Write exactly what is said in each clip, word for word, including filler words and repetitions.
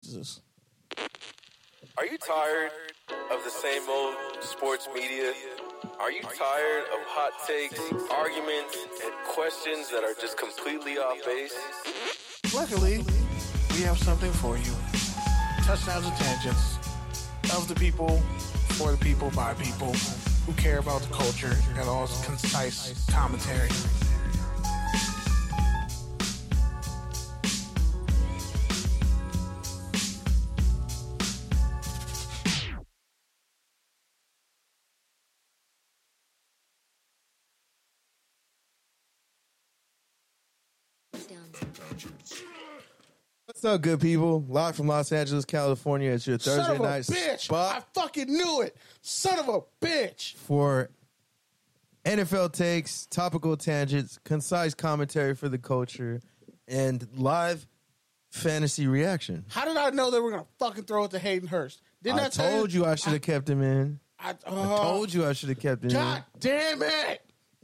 is this? Are you tired of the same old sports media? Are you tired of hot takes, arguments, and questions that are just completely off base? Luckily, we have something for you. Touchdowns and tangents of the people, for the people, by people who care about the culture and all its concise commentary. What's up, good people? Live from Los Angeles, California. It's your Thursday Son of a night bitch! spot I fucking knew it! Son of a bitch! for N F L takes, topical tangents, concise commentary for the culture, and live fantasy reaction. How did I know they were gonna fucking throw it to Hayden Hurst? Didn't I, I tell told you I should have kept him in. I, uh, I told you I should have kept him God damn it!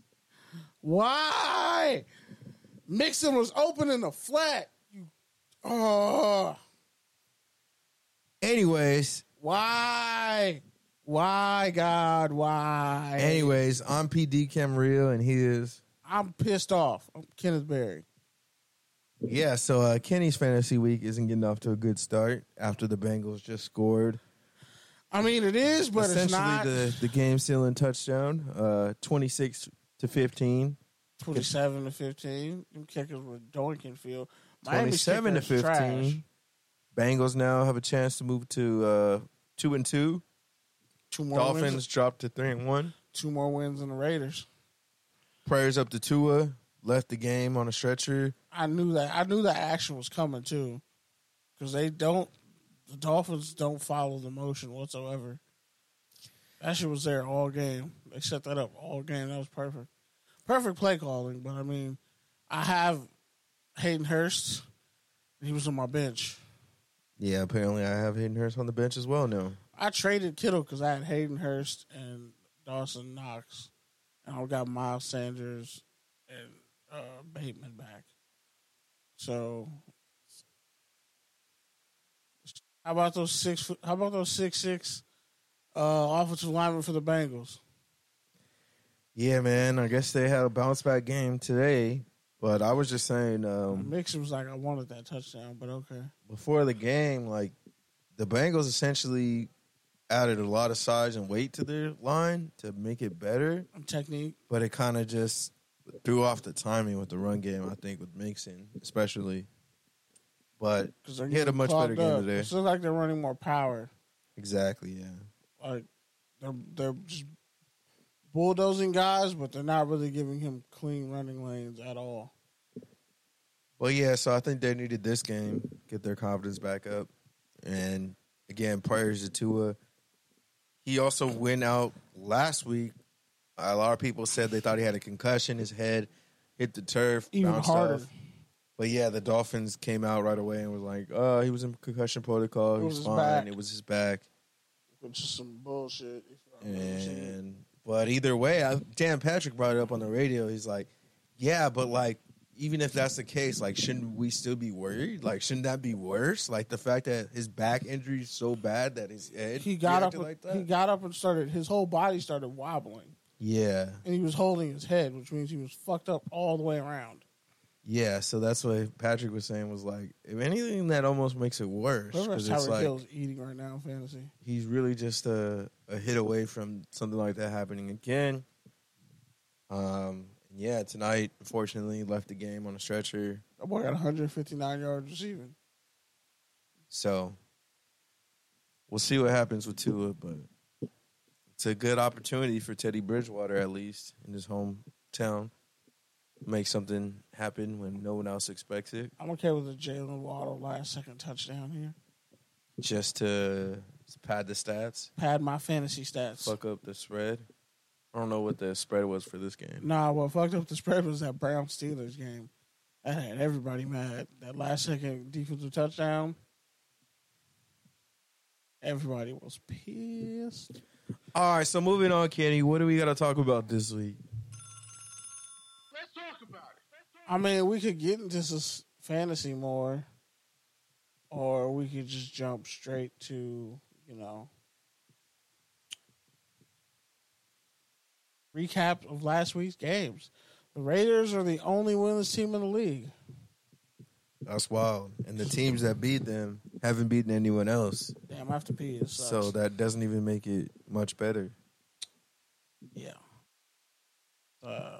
Why? Mixon was open in the flat. You, oh, in. Anyways, why? Why, God? Why? anyways, I'm P D Camarillo, and he is... I'm pissed off. I'm Kenneth Berry. Yeah, so uh, Kenny's fantasy week isn't getting off to a good start after the Bengals just scored. I mean, it is, but it's not. Essentially, the, the game-sealing touchdown, uh, twenty-six to fifteen. twenty-seven to fifteen. Them kickers were doinking field. Miami's twenty-seven to kicker is trash. fifteen. Bengals now have a chance to move to uh, two and two. Two more Dolphins wins. dropped to three and one. Two more wins than the Raiders. Prayers up to Tua. Left the game on a stretcher. I knew that. I knew that action was coming too, because they don't. The Dolphins don't follow the motion whatsoever. That shit was there all game. They set that up all game. That was perfect. Perfect play calling. But I mean, I have Hayden Hurst. He was on my bench. Yeah, apparently I have Hayden Hurst on the bench as well now. I traded Kittle because I had Hayden Hurst and Dawson Knox, and I got Miles Sanders and uh, Bateman back. So, how about those six? How about those six six uh, offensive linemen for the Bengals? Yeah, man. I guess they had a bounce back game today. But I was just saying, um, Mixon was like, I wanted that touchdown, but okay. before the game, like the Bengals essentially added a lot of size and weight to their line to make it better. Technique. But it kind of just threw off the timing with the run game, I think, with Mixon, especially. But he had a much better game up. today. It looks like they're running more power. Exactly, yeah. Like, they're, they're just bulldozing guys, but they're not really giving him clean running lanes at all. Well, yeah, so I think they needed this game, get their confidence back up. And, again, prayers to Tua. He also went out last week. A lot of people said they thought he had a concussion. His head hit the turf. Even bounced harder. off. But, yeah, the Dolphins came out right away and was like, oh, he was in concussion protocol. It He was was his fine. back. It was his back. Which is some bullshit. If I've ever seen it. And But either way, I, Dan Patrick brought it up on the radio. He's like, yeah, but, like, even if that's the case, like, shouldn't we still be worried? Like, shouldn't that be worse? Like, the fact that his back injury is so bad that his head He got up. reacted like that? He got up and started. His whole body started wobbling, Yeah. and he was holding his head, which means he was fucked up all the way around. Yeah, so that's what Patrick was saying was like, if anything, that almost makes it worse. Whoever 'cause Tyreek it's like, Hill's eating right now in fantasy. he's really just a, a hit away from something like that happening again. Um, yeah, tonight, unfortunately, left the game on a stretcher. That boy got one hundred fifty-nine yards receiving. So we'll see what happens with Tua, but it's a good opportunity for Teddy Bridgewater, at least in his hometown, make something happen when no one else expects it. I'm okay with the Jalen Waddle last second touchdown here. Just to pad the stats, Pad my fantasy stats. fuck up the spread. I don't know what the spread was for this game. Nah, what fucked up the spread was that Brown Steelers game. That had everybody mad. That last second defensive touchdown. Everybody was pissed. All right, so moving on, Kenny. What do we got to talk about this week? Let's talk about it. I mean, we could get into this fantasy more. or we could just jump straight to, you know, recap of last week's games. The Raiders are the only winless team in the league. That's wild. And the teams that beat them haven't beaten anyone else. Damn, I have to pee. It sucks. So that doesn't even make it much better. Yeah. Uh,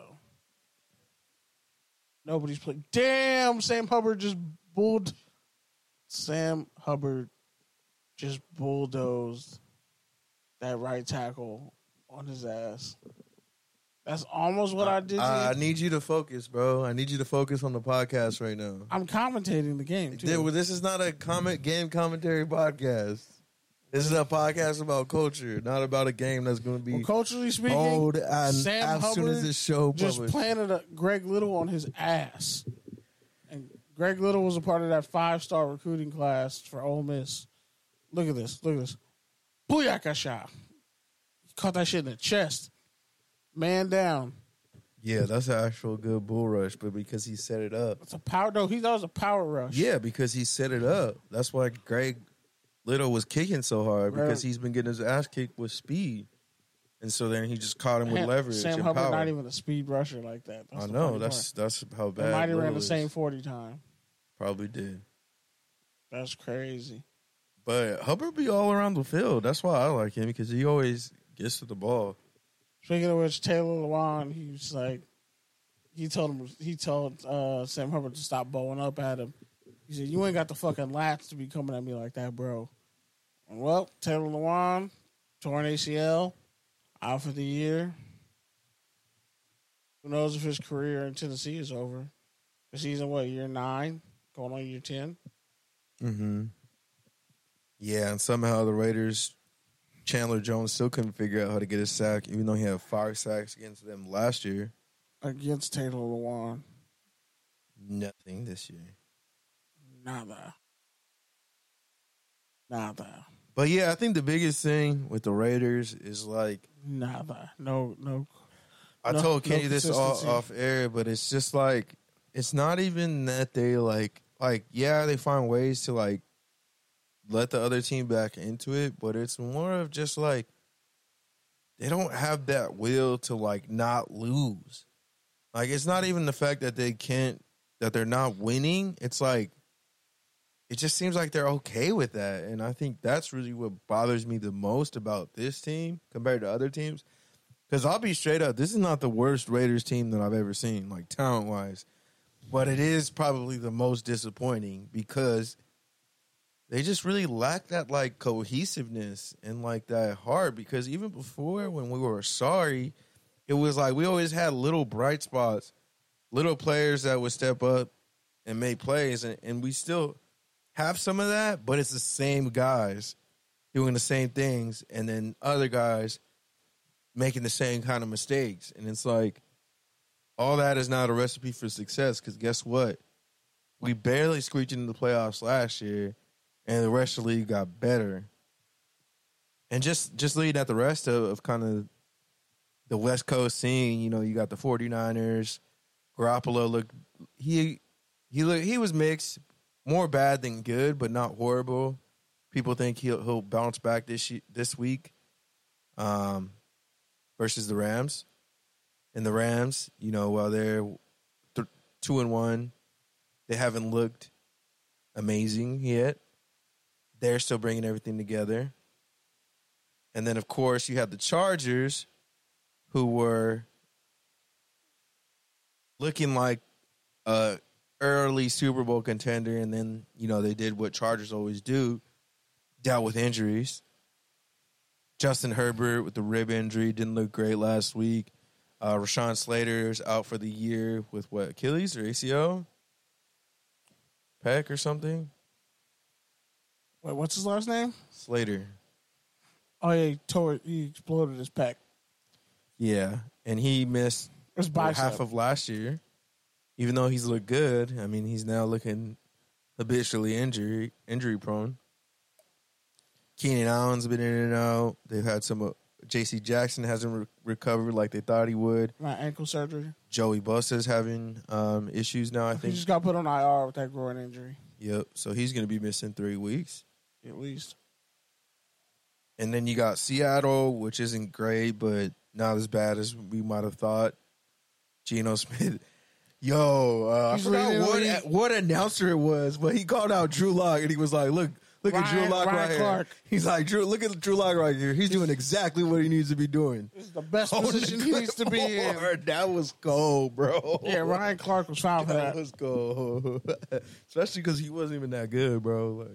nobody's playing. Damn, Sam Hubbard just bulled. Sam Hubbard just bulldozed that right tackle on his ass. That's almost what I, I did. I, I need you to focus, bro. I need you to focus on the podcast right now. I'm commentating the game, too. Dude, this is not a comment game commentary podcast. This is a podcast about culture, not about a game that's going to be well, culturally speaking, old and Sam as Hubbard soon as this show just published. planted a Greg Little on his ass. And Greg Little was a part of that five-star recruiting class for Ole Miss. Look at this. Look at this. Booyakasha. He caught that shit in the chest. Man down. Yeah, that's an actual good bull rush, but because he set it up. It's a power. No, he thought it was a power rush. Yeah, because he set it up. That's why Greg Little was kicking so hard, because he's been getting his ass kicked with speed. And so then he just caught him with Man, leverage Sam and Hubbard power. not even a speed rusher like that. That's I the know. funny That's part. that's how They bad might have ran Little the is. same forty time. Probably did. That's crazy. But Hubbard be all around the field. That's why I like him, because he always gets to the ball. Speaking of which, Taylor Lewan, he was like, he told him, he told uh, Sam Hubbard to stop bowing up at him. He said, "You ain't got the fucking lats to be coming at me like that, bro." And well, Taylor Lewan, torn A C L, out for the year. Who knows if his career in Tennessee is over? Because he's in what, year nine, going on year ten. Mm-hmm. Yeah, and somehow the Raiders, Chandler Jones still couldn't figure out how to get a sack, even though he had five sacks against them last year. Against Taylor Lewan. Nothing this year. Nada. Nada. But yeah, I think the biggest thing with the Raiders is like, Nada. No, no. I no, told Kenny no this off, consistency. off air, but it's just like, it's not even that they like, like, yeah, they find ways to like let the other team back into it, but it's more of just like, they don't have that will to like not lose. Like, it's not even the fact that they can't, that they're not winning. It's like, it just seems like they're okay with that. And I think that's really what bothers me the most about this team compared to other teams. Because I'll be straight up, this is not the worst Raiders team that I've ever seen, like talent-wise. But it is probably the most disappointing because they just really lack that, like, cohesiveness and, like, that heart. Because even before, when we were sorry, it was like we always had little bright spots, little players that would step up and make plays. And, and we still have some of that, but it's the same guys doing the same things and then other guys making the same kind of mistakes. And it's like, all that is not a recipe for success, because guess what? We barely squeaked into the playoffs last year, and the rest of the league got better. And just, just looking at the rest of, of kind of the West Coast scene, you know, you got the 49ers. Garoppolo looked, he, he, looked, he was mixed, more bad than good, but not horrible. People think he'll, he'll bounce back this, this week. Um, versus the Rams. And the Rams, you know, while they're th- two and one, they haven't looked amazing yet. They're still bringing everything together. And then, of course, you have the Chargers, who were looking like a early Super Bowl contender, and then, you know, they did what Chargers always do, dealt with injuries. Justin Herbert with the rib injury didn't look great last week. Uh, Rashawn Slater is out for the year with what, Achilles or A C L? Pec or something? Wait, what's his last name? Slater. Oh, yeah, he tore it. He exploded his pec. Yeah, and he missed His what, bicep. half of last year. Even though he's looked good, I mean, he's now looking habitually injury injury prone. Keenan Allen's been in and out. They've had some. Uh, J C Jackson hasn't re- recovered like they thought he would. My ankle surgery. Joey Bosa's having um, issues now, I He think. just got put on I R with that groin injury. Yep. So he's going to be missing three weeks. At least. And then you got Seattle, which isn't great, but not as bad as we might have thought. Geno Smith. Yo, uh, I He's forgot leading the what, league. what announcer it was, but he called out Drew Lock, and he was like, look, look at Ryan- Drew Lock Ryan right here. Clark. He's like, Drew, look at Drew Lock right here. He's doing exactly what he needs to be doing. This is the best On the position he needs to be in. clipboard. That was gold, bro. Yeah, Ryan Clark was fouled for That that. was gold. Especially because he wasn't even that good, bro.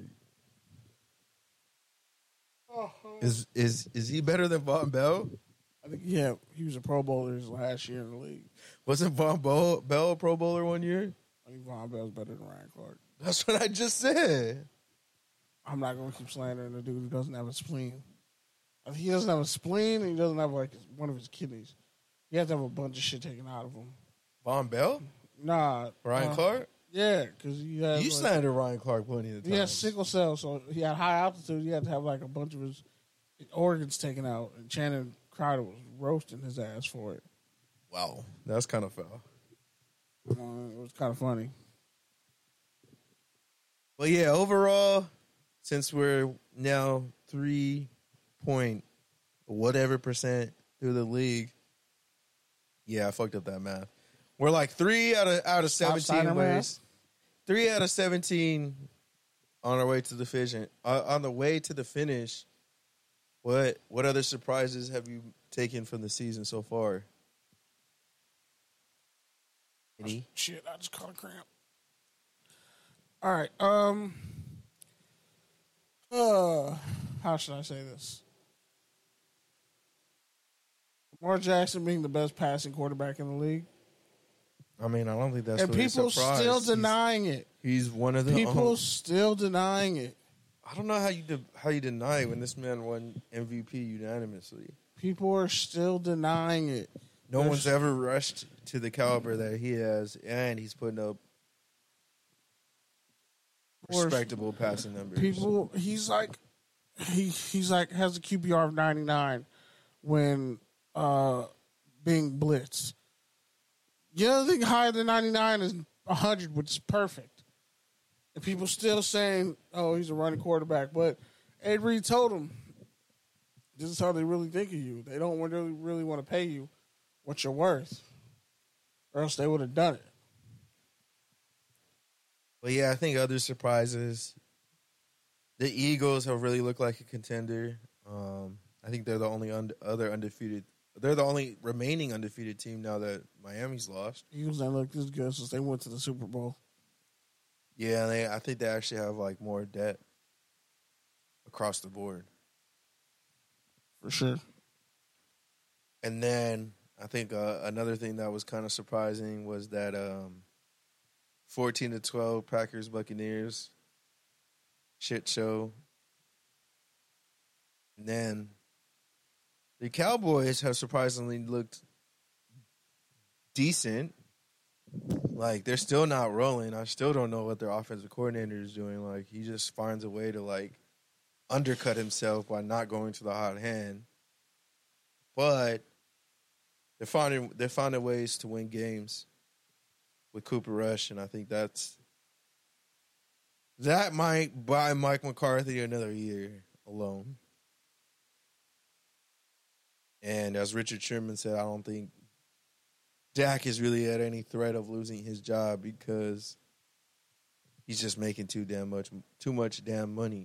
Like, is is is he better than Von Bell? I think, yeah, he was a Pro Bowler his last year in the league. Wasn't Von Bell, Bell a Pro Bowler one year? I think Von Bell's better than Ryan Clark. That's what I just said. I'm not going to keep slandering the dude who doesn't have a spleen. I think he doesn't have a spleen, and he doesn't have, like, one of his kidneys. You have to have a bunch of shit taken out of him. Von Bell? Nah. Ryan uh, Clark? Yeah, because you have. You like, slandered Ryan Clark plenty of times. He has sickle cell, so he had high altitude. He had to have, like, a bunch of his organs taken out, and Channing Crowder was roasting his ass for it. Wow. That's kind of foul. Uh, it was kind of funny. But yeah, overall, since we're now three point whatever percent through the league, yeah, I fucked up that math. We're like three out of out of Stop seventeen signing ways. Three out of seventeen on our way to the finish. Uh, on the way to the finish, what what other surprises have you taken from the season so far? Any? Shit, I just caught a cramp. All right. Um. Uh, how should I say this? Lamar Jackson being the best passing quarterback in the league, I mean, I don't think that's and really people a surprise. still He's- denying it. He's, one of the People um, still denying it. I don't know how you de- how you deny it when this man won M V P unanimously. People are still denying it. No There's- one's ever rushed to the caliber that he has, and he's putting up Or- respectable passing numbers. People, he's like, he he's like has a Q B R of ninety-nine when uh being blitzed. The other thing higher than ninety-nine is one hundred, which is perfect. And people still saying, "Oh, he's a running quarterback," but Ed Reed told him, "This is how they really think of you. They don't really really want to pay you what you're worth, or else they would have done it." But yeah, I think other surprises. The Eagles have really looked like a contender. Um, I think they're the only und- other undefeated. They're the only remaining undefeated team now that Miami's lost. Eagles ain't looked this good since they went to the Super Bowl. Yeah, they. I think they actually have like more debt across the board. For sure. And then I think uh, another thing that was kind of surprising was that um, fourteen to twelve Packers Buccaneers shit show. And then the Cowboys have surprisingly looked decent. Like, they're still not rolling. I still don't know what their offensive coordinator is doing. Like, he just finds a way to, like, undercut himself by not going to the hot hand. But they're finding they're finding ways to win games with Cooper Rush, and I think that's that might buy Mike McCarthy another year alone. And as Richard Sherman said, I don't think Dak is really at any threat of losing his job because he's just making too damn much too much damn money.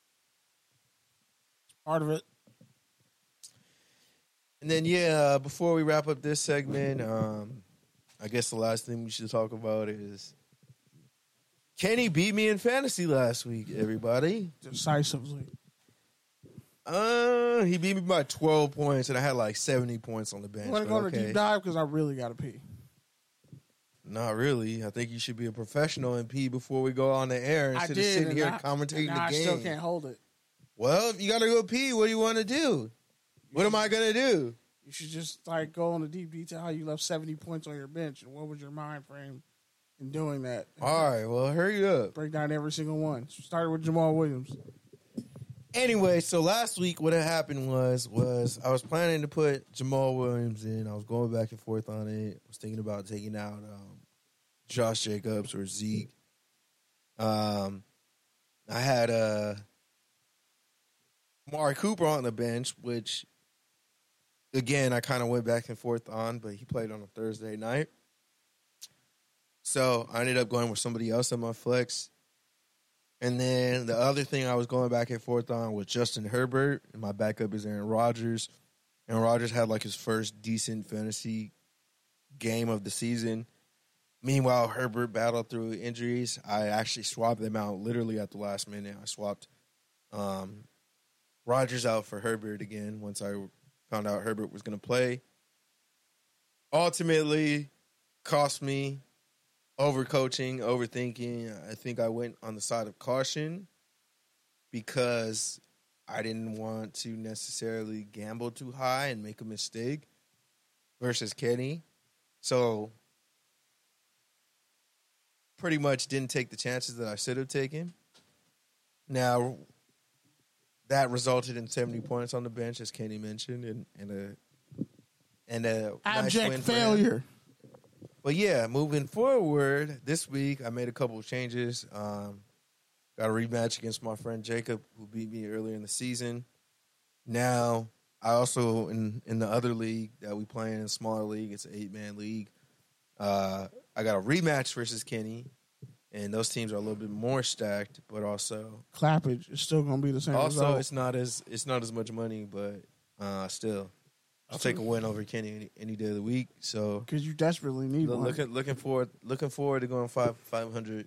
Part of it. And then, yeah, before we wrap up this segment, um, I guess the last thing we should talk about is Kenny beat me in fantasy last week, everybody. Decisively. Uh, he beat me by twelve points, and I had like seventy points on the bench. You want to but go on a okay. deep dive? Because I really got to pee. Not really. I think you should be a professional and pee before we go on the air I instead of did. sitting and here I, commentating and the I game. still can't hold it. Well, if you got to go pee, what do you want to do? What am I going to do? You should just like go into deep detail how you left seventy points on your bench and what was your mind frame in doing that. All right, well, hurry up. Break down every single one. Started with Jamal Williams. Anyway, so last week what had happened was was I was planning to put Jamal Williams in. I was going back and forth on it. I was thinking about taking out um, Josh Jacobs or Zeke. Um, I had uh, Amari Cooper on the bench, which, again, I kind of went back and forth on, but he played on a Thursday night. So I ended up going with somebody else in my flex. And then the other thing I was going back and forth on was Justin Herbert, and my backup is Aaron Rodgers. Aaron Rodgers had like his first decent fantasy game of the season. Meanwhile, Herbert battled through injuries. I actually swapped them out literally at the last minute. I swapped um, Rodgers out for Herbert again once I found out Herbert was going to play. Ultimately, cost me overcoaching, overthinking. I think I went on the side of caution because I didn't want to necessarily gamble too high and make a mistake versus Kenny. So pretty much didn't take the chances that I should have taken. Now, that resulted in seventy points on the bench, as Kenny mentioned, and, and a and a nice abject win for him. failure. But yeah, moving forward, this week I made a couple of changes. Um, got a rematch against my friend Jacob, who beat me earlier in the season. Now, I also, in, in the other league that we play in, a smaller league, it's an eight-man league, uh, I got a rematch versus Kenny, and those teams are a little bit more stacked, but also... Clappage is still going to be the same Also, result. it's not as it's not as much money, but uh, still, I'll take a win over Kenny any, any day of the week. So because you desperately need look, one. looking looking forward looking forward to going five five hundred.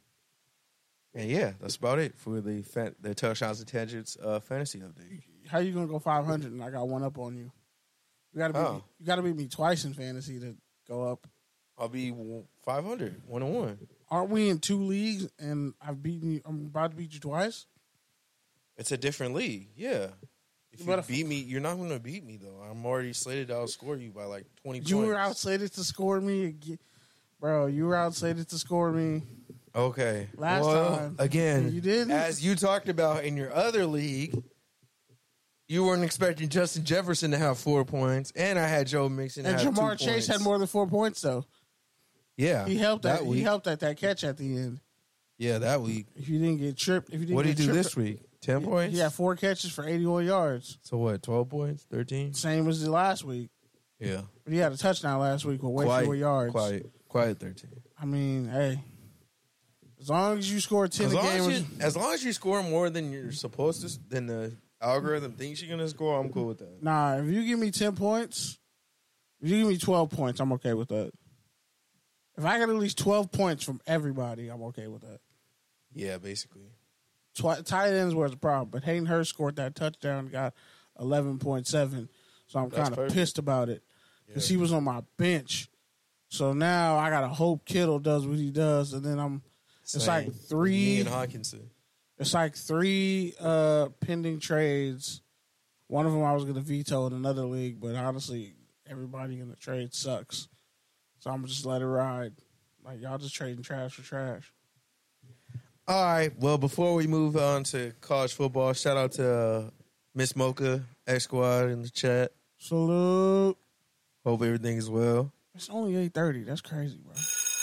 And yeah, that's about it for the fan, the touchdowns and tangents uh, fantasy update. How you going to go five hundred and I got one up on you? You got to beat Oh. me. You got to beat me twice in fantasy to go up. I'll be five hundred, one and one. Aren't we in two leagues and I've beaten you? I'm about to beat you twice. It's a different league, yeah. If you But if- beat me, you're not going to beat me though. I'm already slated to outscore you by like twenty You points. were outslated to score me, again. Bro. You were outslated to score me. Okay. Last well, time. again, You didn't? as you talked about in your other league, you weren't expecting Justin Jefferson to have four points, and I had Joe Mixon And have Jamar two Chase points. had more than four points though. Yeah, He helped that. that he week. helped at that catch at the end. Yeah, that week. If you didn't get tripped, if you didn't What did get he do tripped, this week? Ten he- points. He had four catches for eighty-one yards. So what? Twelve points? Thirteen? Same as the last week. Yeah. But he had a touchdown last week with way Quiet, fewer yards. Quiet, quiet. Thirteen. I mean, hey, as long as you score ten As a long game, as, you, as long as you score more than you're supposed to, than the algorithm thinks you're gonna score, I'm cool with that. nah. If you give me ten points, if you give me twelve points, I'm okay with that. If I get at least twelve points from everybody, I'm okay with that. Yeah, basically. Twi- tight ends was a problem, but Hayden Hurst scored that touchdown and got eleven point seven. So I'm That's kind of perfect. pissed about it because Yeah. he was on my bench. So now I gotta hope Kittle does what he does, and then I'm. It's Same. like three. Me and Hawkinson. It's like three uh, pending trades. One of them I was going to veto in another league, but honestly, everybody in the trade sucks. So I'm just let it ride. Like y'all just trading trash for trash. All right. Well, before we move on to college football, shout out to uh, Miss Mocha X Squad in the chat. Salute. Hope everything is well. It's only eight thirty. That's crazy, bro.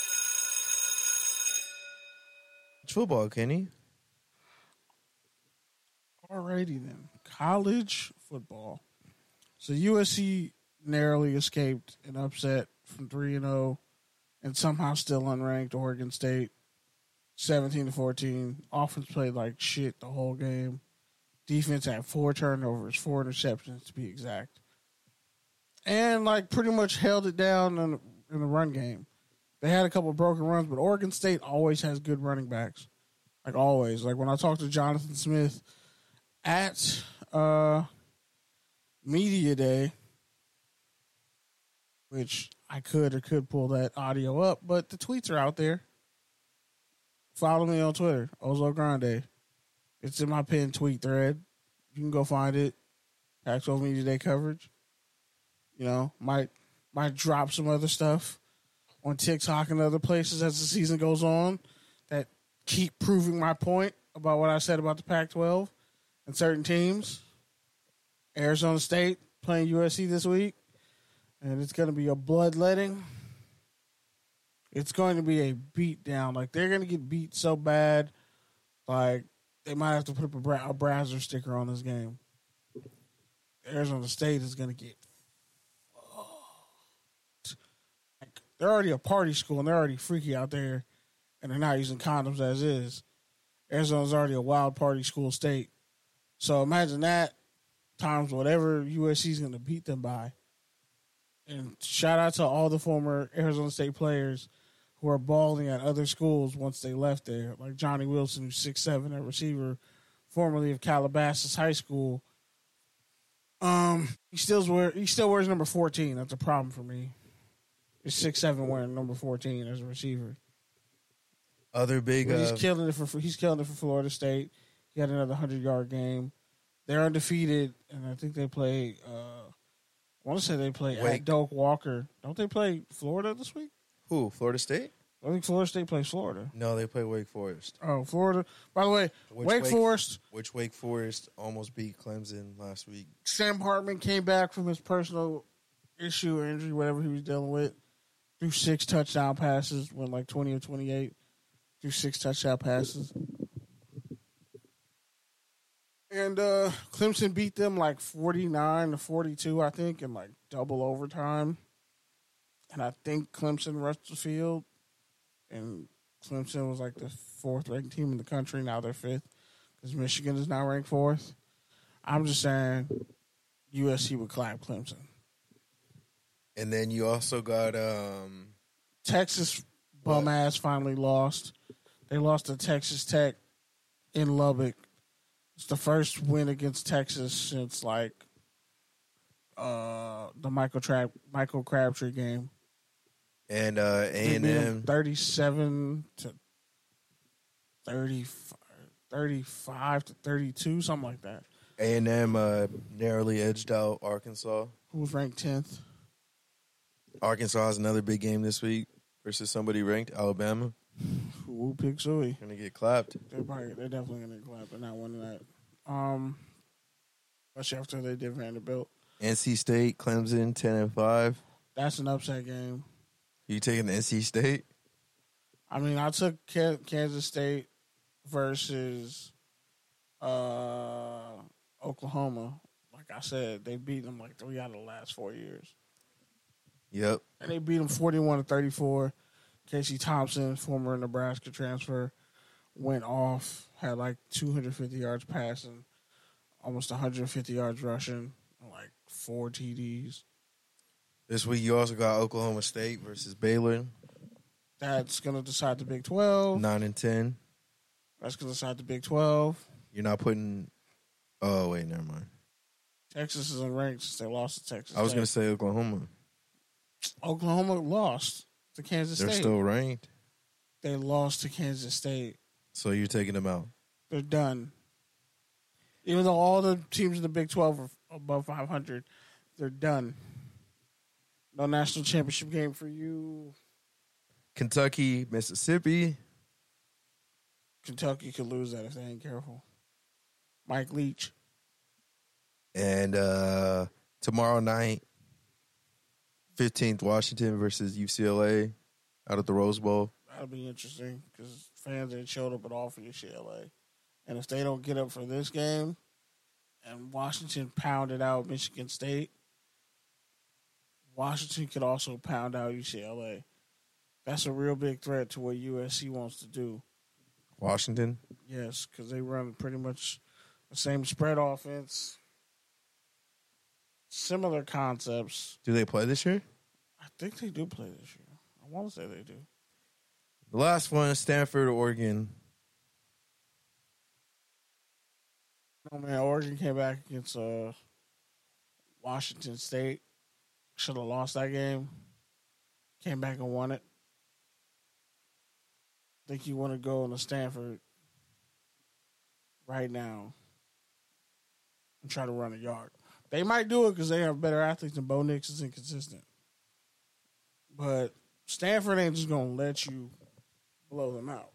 It's football, Kenny. Alrighty then. College football. So U S C narrowly escaped an upset from three and oh and somehow still unranked Oregon State seventeen to fourteen. Offense played like shit the whole game. Defense had four turnovers, four interceptions to be exact. And like pretty much held it down in the, in the run game. They had a couple of broken runs, but Oregon State always has good running backs. Like always. Like when I talked to Jonathan Smith at uh, Media Day, which I could or could pull that audio up, but the tweets are out there. Follow me on Twitter, Ozo Grande. It's in my pinned tweet thread. You can go find it. Pac twelve Media Day coverage. You know, might might drop some other stuff on TikTok and other places as the season goes on that keep proving my point about what I said about the Pac twelve and certain teams. Arizona State playing U S C this week, and it's going to be a bloodletting. It's going to be a beat down. Like, they're going to get beat so bad, like, they might have to put up a, bra- a Brazzer sticker on this game. Arizona State is going to get fucked. Like, they're already a party school, and they're already freaky out there, and they're not using condoms as is. Arizona's already a wild party school state. So imagine that times whatever U S C is going to beat them by. And shout out to all the former Arizona State players who are balling at other schools once they left there, like Johnny Wilson, who's six seven at receiver, formerly of Calabasas High School. Um, he still wear he still wears number fourteen. That's a problem for me. He's six seven wearing number fourteen as a receiver. Other big, But he's uh, killing it for he's killing it for Florida State. He had another hundred yard game. They're undefeated, and I think they play. Uh, I want to say they play Wake. at Doak Walker. Don't they play Florida this week? who? Florida State? I think Florida State plays Florida. No, they play Wake Forest. Oh, Florida. By the way, Which Wake, Wake- Forest, Which Wake Forest almost beat Clemson last week. Sam Hartman came back from his personal issue or injury, whatever he was dealing with, threw six touchdown passes, went like twenty or twenty-eight, threw six touchdown passes. And uh, Clemson beat them like forty-nine to forty-two, I think, in like double overtime. And I think Clemson rushed the field. And Clemson was like the fourth ranked team in the country. Now they're fifth because Michigan is now ranked fourth. I'm just saying U S C would clap Clemson. And then you also got um, Texas bum ass finally lost. They lost to Texas Tech in Lubbock. It's the first win against Texas since like uh, the Michael Tra- Michael Crabtree game. and uh, A They and beat 'em M. thirty-seven to thirty-five, thirty-five to thirty-two, something like that. A and M uh, narrowly edged out Arkansas. Who was ranked tenth? Arkansas has another big game this week versus somebody ranked, Alabama. Who picked Suey? Gonna get clapped. They're probably they're definitely gonna clap. They're not winning that. Um, especially after they did Vanderbilt. N C State, Clemson, ten and five. That's an upset game. You taking N C State? I mean, I took Ka- Kansas State versus uh, Oklahoma. Like I said, they beat them like three out of the last four years. Yep. And they beat them forty-one to thirty-four. Casey Thompson, former Nebraska transfer, went off, had like two hundred fifty yards passing, almost one hundred fifty yards rushing, and like four T Ds. This week you also got Oklahoma State versus Baylor, That's going to decide the Big twelve. nine and ten. That's going to decide the Big twelve. You're not putting. Oh wait, never mind. Texas is unranked since they lost to Texas. I was Tech. gonna say Oklahoma. Oklahoma lost to Kansas They're State. still ranked, They lost to Kansas State. so you're taking them out. They're done. Even though all the teams in the Big twelve are above five hundred, they're done. No national championship game for you. Kentucky, Mississippi. Kentucky could lose that if they ain't careful. Mike Leach. And uh, tomorrow night, fifteenth, Washington versus U C L A out at the Rose Bowl. That'll be interesting because fans ain't showed up at all for U C L A. And if they don't get up for this game and Washington pounded out Michigan State, Washington could also pound out U C L A. That's a real big threat to what U S C wants to do. Washington? Yes, because they run pretty much the same spread offense. Similar concepts. Do they play this year? I think they do play this year. I want to say they do. The last one, Stanford, Oregon. Oh, man, Oregon came back against uh, Washington State. Should have lost that game. Came back and won it. Think you want to go into Stanford right now and try to run a yard. They might do it because they have better athletes than Bo Nix is inconsistent. But Stanford ain't just going to let you blow them out.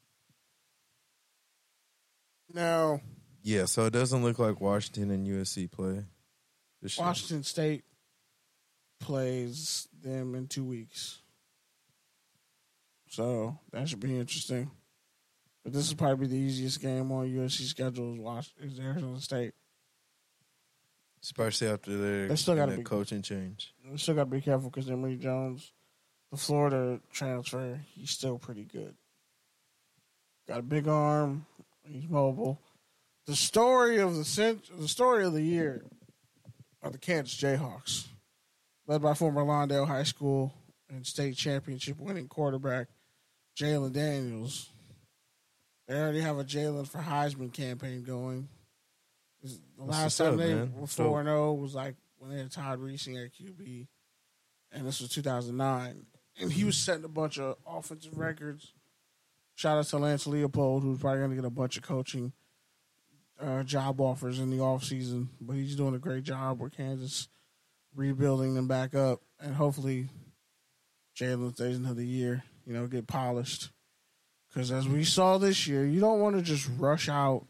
Now, Yeah, so it doesn't look like Washington and U S C play this year. Washington State plays them in two weeks. So that should be interesting. But this will probably be the easiest game on U S C schedule is, Wash- is Arizona State. Especially after their, They still gotta their be- coaching change. We still got to be careful because Emory Jones, the Florida transfer, he's still pretty good. Got a big arm. He's mobile. The story of the cent- the story of the year are the Kansas Jayhawks, led by former Lawndale High School and state championship winning quarterback Jalen Daniels. They already have a Jalen for Heisman campaign going. The last what's time up, they man. were four and zero was like when they had Todd Reesing at Q B, and this was two thousand nine. And he was setting a bunch of offensive records. Shout out to Lance Leopold, who's probably going to get a bunch of coaching uh, job offers in the offseason. But he's doing a great job with Kansas rebuilding them back up. And hopefully Jalen stays another year, you know, get polished. Because as we saw this year, you don't want to just rush out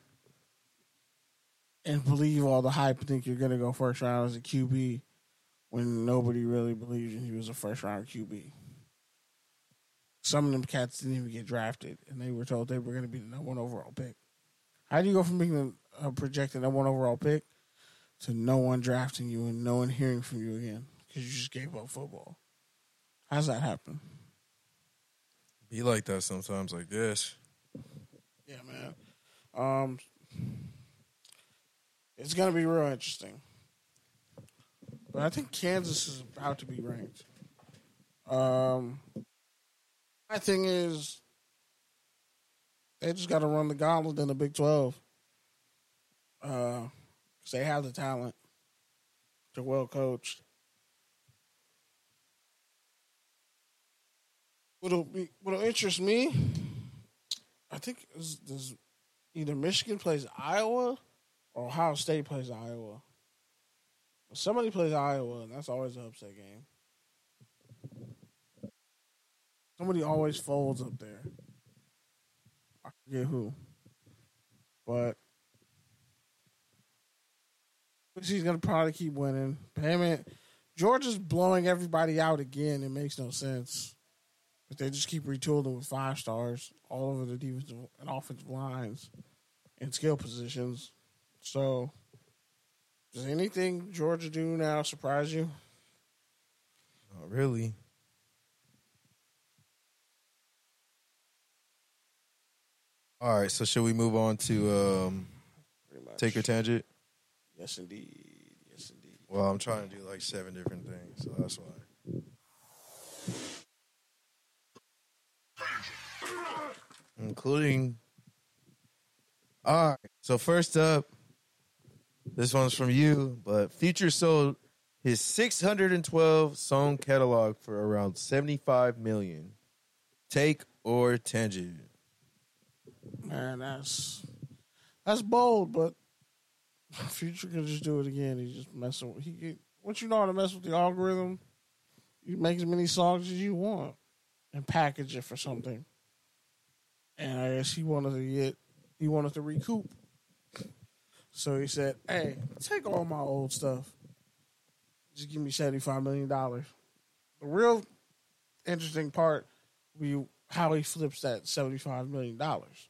and believe all the hype and think you're going to go first round as a Q B when nobody really believed he was a first round Q B. Some of them cats didn't even get drafted, and they were told they were going to be the number one overall pick. How do you go from being a projected number one overall pick to no one drafting you and no one hearing from you again because you just gave up football? How's that happen? Be like that sometimes, I guess. Yeah, man. Um, it's going to be real interesting. But I think Kansas is about to be ranked. Um, my thing is, they just got to run the gauntlet in the Big twelve. Because uh, they have the talent. They're well coached. What'll be what'll interest me, I think, is does either Michigan plays Iowa or Ohio State plays Iowa. Somebody plays Iowa, and that's always an upset game. Somebody always folds up there. I forget who. But he's going to probably keep winning. But I mean, Georgia's blowing everybody out again. It makes no sense. But they just keep retooling with five stars all over the defensive and offensive lines and skill positions. So, does anything Georgia do now surprise you? Not really. All right, so should we move on to um, take your tangent? Yes, indeed. Yes, indeed. Well, I'm trying to do like seven different things, so that's why. Including. All right, so first up, this one's from you, but Future sold his six hundred twelve song catalog for around seventy-five million dollars. Take or tangent? Man, that's that's bold, but Future can just do it again. He's just messing with he get, once you know how to mess with the algorithm, you make as many songs as you want and package it for something. And I guess he wanted to get he wanted to recoup. So he said, hey, take all my old stuff. Just give me seventy-five million dollars. The real interesting part will be how he flips that seventy-five million dollars.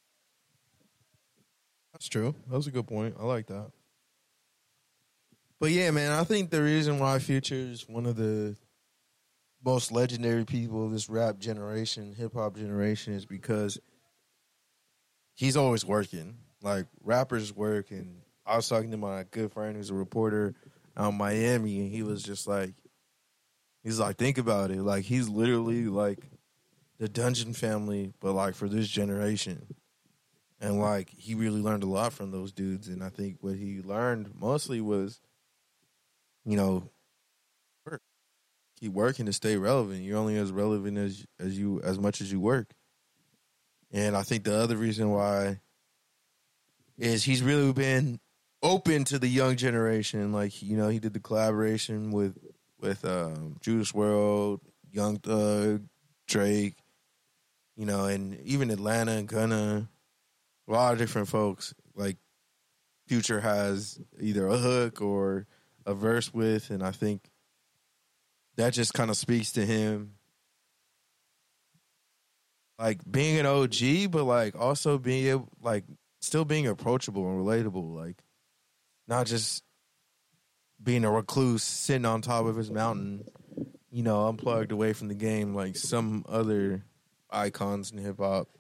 That's true. That was a good point. I like that. But yeah, man, I think the reason why Future is one of the most legendary people of this rap generation, hip-hop generation, is because he's always working. Like, rappers work, and I was talking to my good friend who's a reporter out in Miami, and he was just like, he's like, think about it. Like, he's literally like the Dungeon Family, but like for this generation. And like, he really learned a lot from those dudes. And I think what he learned mostly was, you know, work. Keep working to stay relevant. You're only as relevant as as you as much as you work. And I think the other reason why is he's really been open to the young generation. Like, you know, he did the collaboration with with um, Juice world, Young Thug, Drake, you know, and even Atlanta and Gunna, a lot of different folks. Like, Future has either a hook or a verse with, and I think that just kind of speaks to him like being an O G, but like also being able, like still being approachable and relatable, like not just being a recluse sitting on top of his mountain, you know, unplugged away from the game like some other icons in hip hop.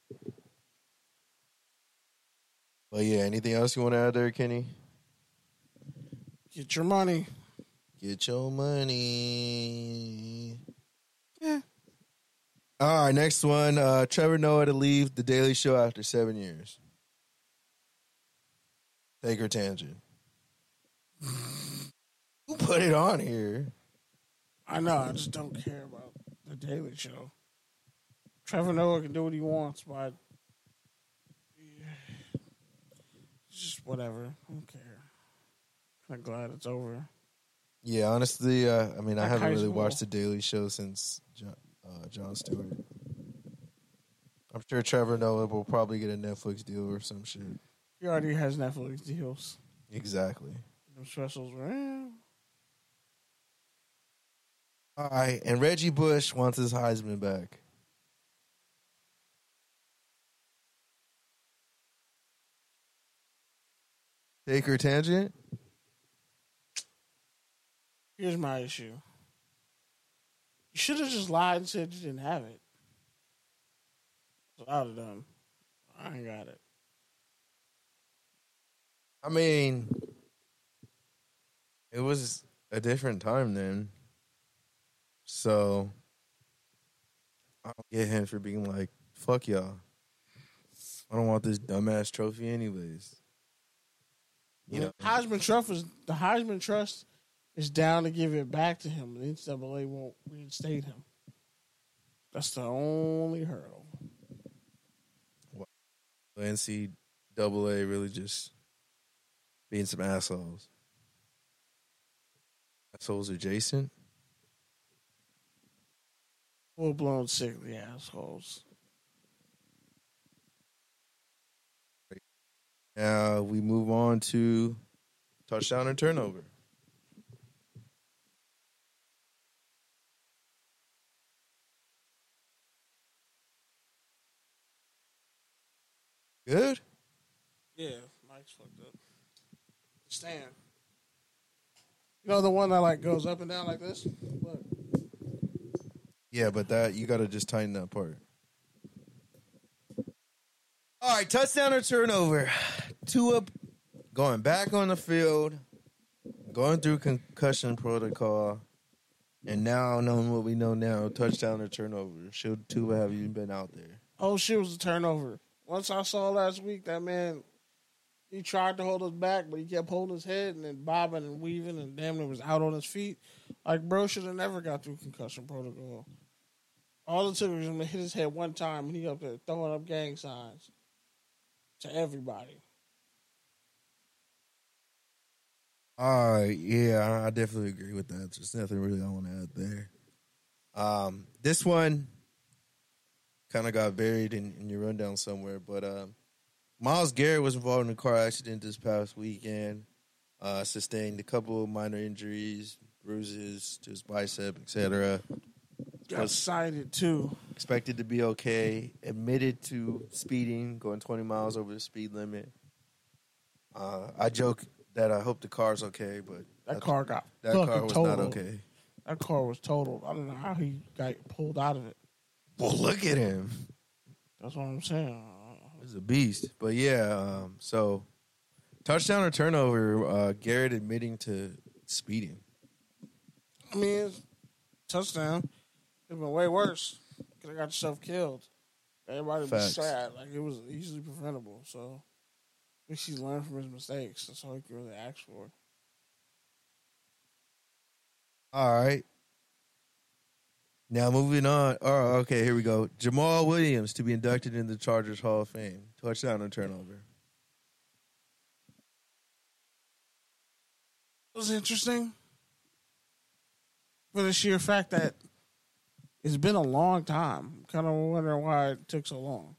But yeah, anything else you want to add there, Kenny? Get your money. Get your money. Yeah. All right, next one. Uh, Trevor Noah to leave The Daily Show after seven years. Take or tangent. Who put it on here? I know. I just don't care about The Daily Show. Trevor Noah can do what he wants, but it's just whatever. I don't care. I'm glad it's over. Yeah, honestly, uh, I mean, I Like haven't high really school. watched The Daily Show since John, uh, Jon Stewart. I'm sure Trevor Noah will probably get a Netflix deal or some shit. He already has Netflix deals. Exactly. Them specials were, eh. All right, and Reggie Bush wants his Heisman back. Take or tangent? Here's my issue. You should have just lied and said you didn't have it. So I would have done. I ain't got it. I mean, it was a different time then. So, I don't get him for being like, fuck y'all. I don't want this dumbass trophy anyways. You know, The Heisman Trust is the Heisman Trust is down to give it back to him. The N C double A won't reinstate him. That's the only hurdle. the N C double A really just being some assholes. Assholes adjacent. Full blown sickly assholes. Now we move on to touchdown and turnover. Good? Yeah, Mike's fucked up. Stand. You know the one that like goes up and down like this? Look. Yeah, but that you got to just tighten that part. All right, touchdown or turnover. Tua going back on the field, going through concussion protocol, and now knowing what we know now, touchdown or turnover. Should Tua have even been out there? Oh shit, it was a turnover. Once I saw last week that man, he tried to hold us back, but he kept holding his head and then bobbing and weaving and damn near was out on his feet. Like, bro should have never got through concussion protocol. All it took was him to hit his head one time and he up there throwing up gang signs to everybody. All right, yeah, I definitely agree with that. There's nothing really I want to add there. Um, this one kind of got buried in, in your rundown somewhere, but um, Myles Garrett was involved in a car accident this past weekend, uh, sustained a couple of minor injuries, bruises to his bicep, et cetera. Got cited too. Expected to be okay. Admitted to speeding, going twenty miles over the speed limit. Uh, I joke that I hope the car's okay, but That car got that fucking car was totaled. not okay. That car was totaled. I don't know how he got pulled out of it. Well, look at him. That's what I'm saying. He's a beast. But yeah, um, so touchdown or turnover, uh, Garrett admitting to speeding. I mean, it's touchdown. It'd been way worse. Could have got yourself killed. Everybody Facts. was sad. Like, it was easily preventable. So, at least he's learned from his mistakes. That's all he can really ask for. All right. Now moving on. Oh, okay, here we go. Jamal Williams to be inducted in the Chargers Hall of Fame. Touchdown or turnover. It was interesting for the sheer fact that it's been a long time. Kind of wondering why it took so long.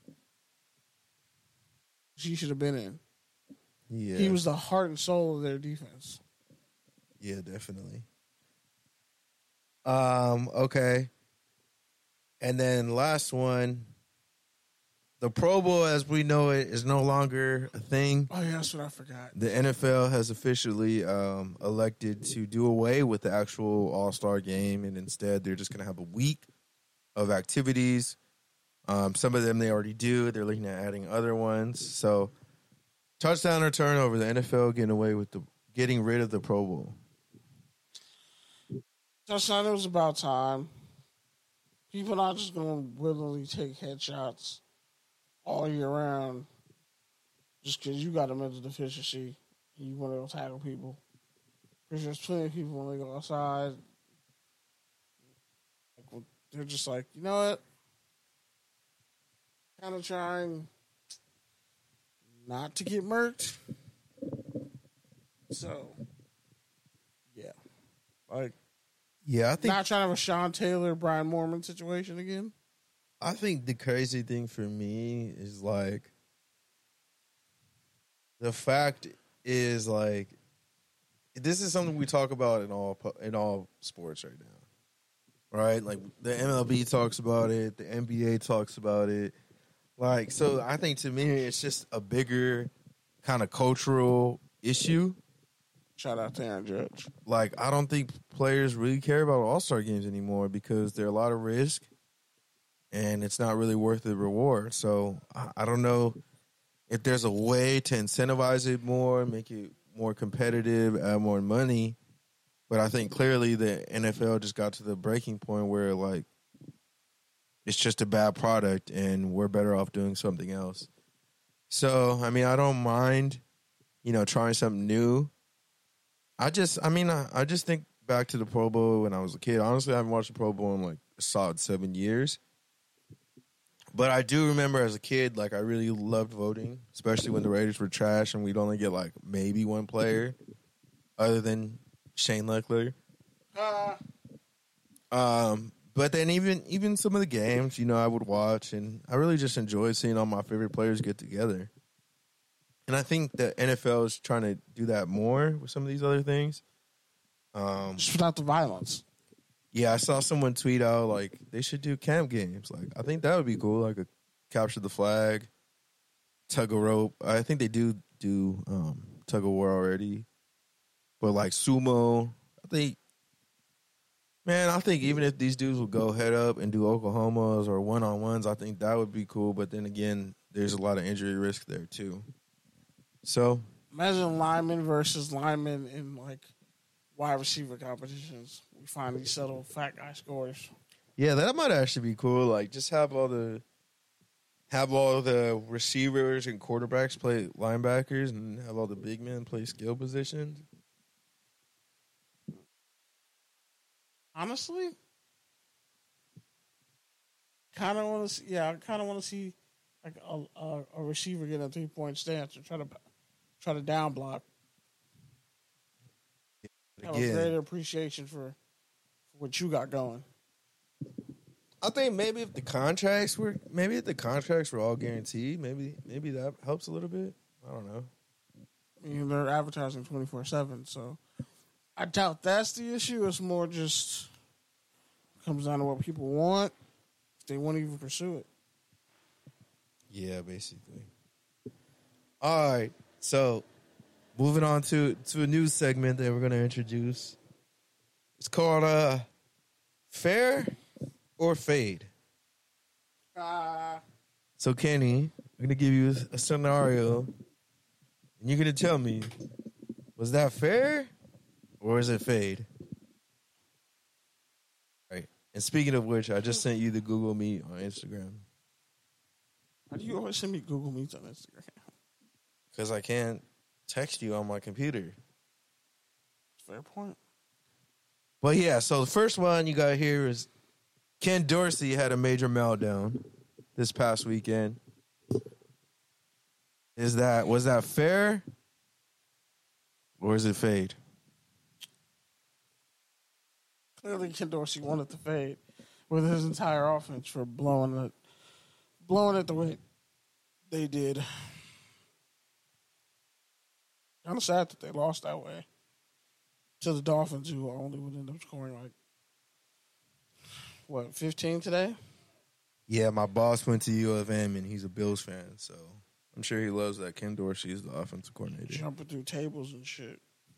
She should have been in. Yeah. He was the heart and soul of their defense. Yeah, definitely. Um, okay. And then last one, the Pro Bowl, as we know it, is no longer a thing. Oh, yeah, that's what I forgot. The N F L has officially um, elected to do away with the actual All-Star game, and instead they're just going to have a week of activities. Um, some of them they already do. They're looking at adding other ones. So, touchdown or turnover, the N F L getting away with the getting rid of the Pro Bowl. Touchdown, it was about time. People not just going to willingly take headshots all year round just because you got a mental deficiency and you want to go tackle people. Because there's plenty of people when they go outside, like, they're just like, you know what? Kind of trying not to get murked. So, yeah. Like, Yeah, I think not trying to have a Sean Taylor, Brian Moorman situation again. I think the crazy thing for me is like the fact is like this is something we talk about in all in all sports right now, right? Like the M L B talks about it, the N B A talks about it. Like, so I think to me it's just a bigger kind of cultural issue. Shout out to Aaron Judge. Like, I don't think players really care about All-Star games anymore because they're a lot of risk and it's not really worth the reward. So I, I don't know if there's a way to incentivize it more, make it more competitive, add more money. But I think clearly the N F L just got to the breaking point where, like, it's just a bad product and we're better off doing something else. So, I mean, I don't mind, you know, trying something new. I just, I mean, I, I just think back to the Pro Bowl when I was a kid. Honestly, I haven't watched the Pro Bowl in like a solid seven years. But I do remember as a kid, like, I really loved voting, especially when the Raiders were trash and we'd only get like maybe one player other than Shane Leckler. Uh, Um, but then even even some of the games, you know, I would watch, and I really just enjoyed seeing all my favorite players get together. And I think the N F L is trying to do that more with some of these other things. Um, just without the violence. yeah, I saw someone tweet out, like, they should do camp games. Like, I think that would be cool, like a capture the flag, tug of rope. I think they do do um, tug of war already. But, like, sumo, I think, man, I think even if these dudes would go head up and do Oklahomas or one-on-ones, I think that would be cool. But then again, there's a lot of injury risk there, too. So, Imagine linemen versus linemen in, like, wide receiver competitions. We finally settle fat guy scores. yeah, that might actually be cool. Like, just have all the have all the receivers and quarterbacks play linebackers and have all the big men play skill positions. Honestly, kind of want to see. Yeah, I kind of want to see like a, a, a receiver get a three point stance or try to try to down block. Have a Again, greater appreciation for, for what you got going. I think maybe if the contracts were maybe if the contracts were all guaranteed, maybe maybe that helps a little bit. I don't know. I mean, they're advertising twenty four seven, so I doubt that's the issue. It's more just comes down to what people want. If they won't even pursue it. Yeah, basically. All right, so moving on to to a new segment that we're going to introduce. It's called uh, Fair or Fade. Uh, So, Kenny, I'm going to give you a scenario, and you're going to tell me, was that fair or is it fade? Right. And speaking of which, I just sent you the Google Meet on Instagram. How do you always send me Google Meets on Instagram? Because I can't text you on my computer. Fair point. But yeah, so the first one you got here is Ken Dorsey had a major meltdown this past weekend. Is that was that fair or is it fade? Clearly, Ken Dorsey wanted to fade with his entire offense for blowing it, blowing it the way they did. Kind of sad that they lost that way to the Dolphins, who only would end up scoring like what fifteen today. Yeah, my boss went to U of M, and he's a Bills fan, so I'm sure he loves that Ken Dorsey is the offensive coordinator. Jumping through tables and shit.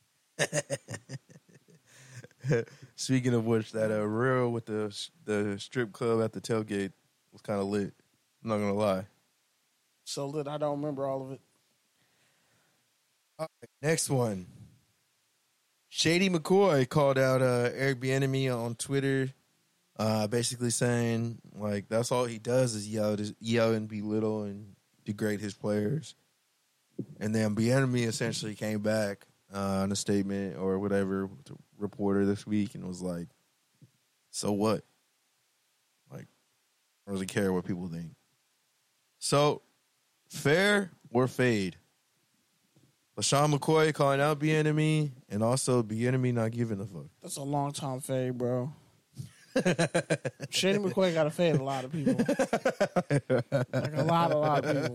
Speaking of which, that uh, reel with the the strip club at the tailgate was kind of lit. I'm not gonna lie. So lit, I don't remember all of it. All right, next one. Shady McCoy called out uh, Eric Bieniemy on Twitter, uh, basically saying like that's all he does is yell, yell and belittle and degrade his players. And then Bieniemy essentially came back uh, on a statement or whatever to a reporter this week and was like, "So what? Like, I don't really care what people think." So, fair or fade? LaShawn McCoy calling out Bieniemy, and also Bieniemy not giving a fuck. That's a long time fade, bro. Shady McCoy got to fade a lot of people. Like a lot, a lot of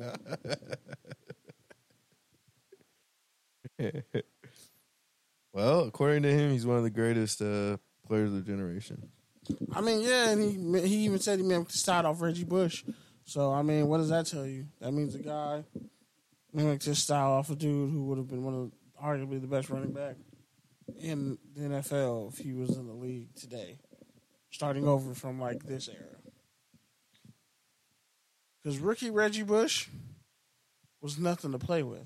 people. Well, according to him, he's one of the greatest uh, players of the generation. I mean, yeah, and he he even said he mimicked the style off Reggie Bush. So, I mean, what does that tell you? That means the guy mimicked his style off a dude who would have been one of arguably the best running back in the N F L if he was in the league today, starting over from like this era. Because rookie Reggie Bush was nothing to play with.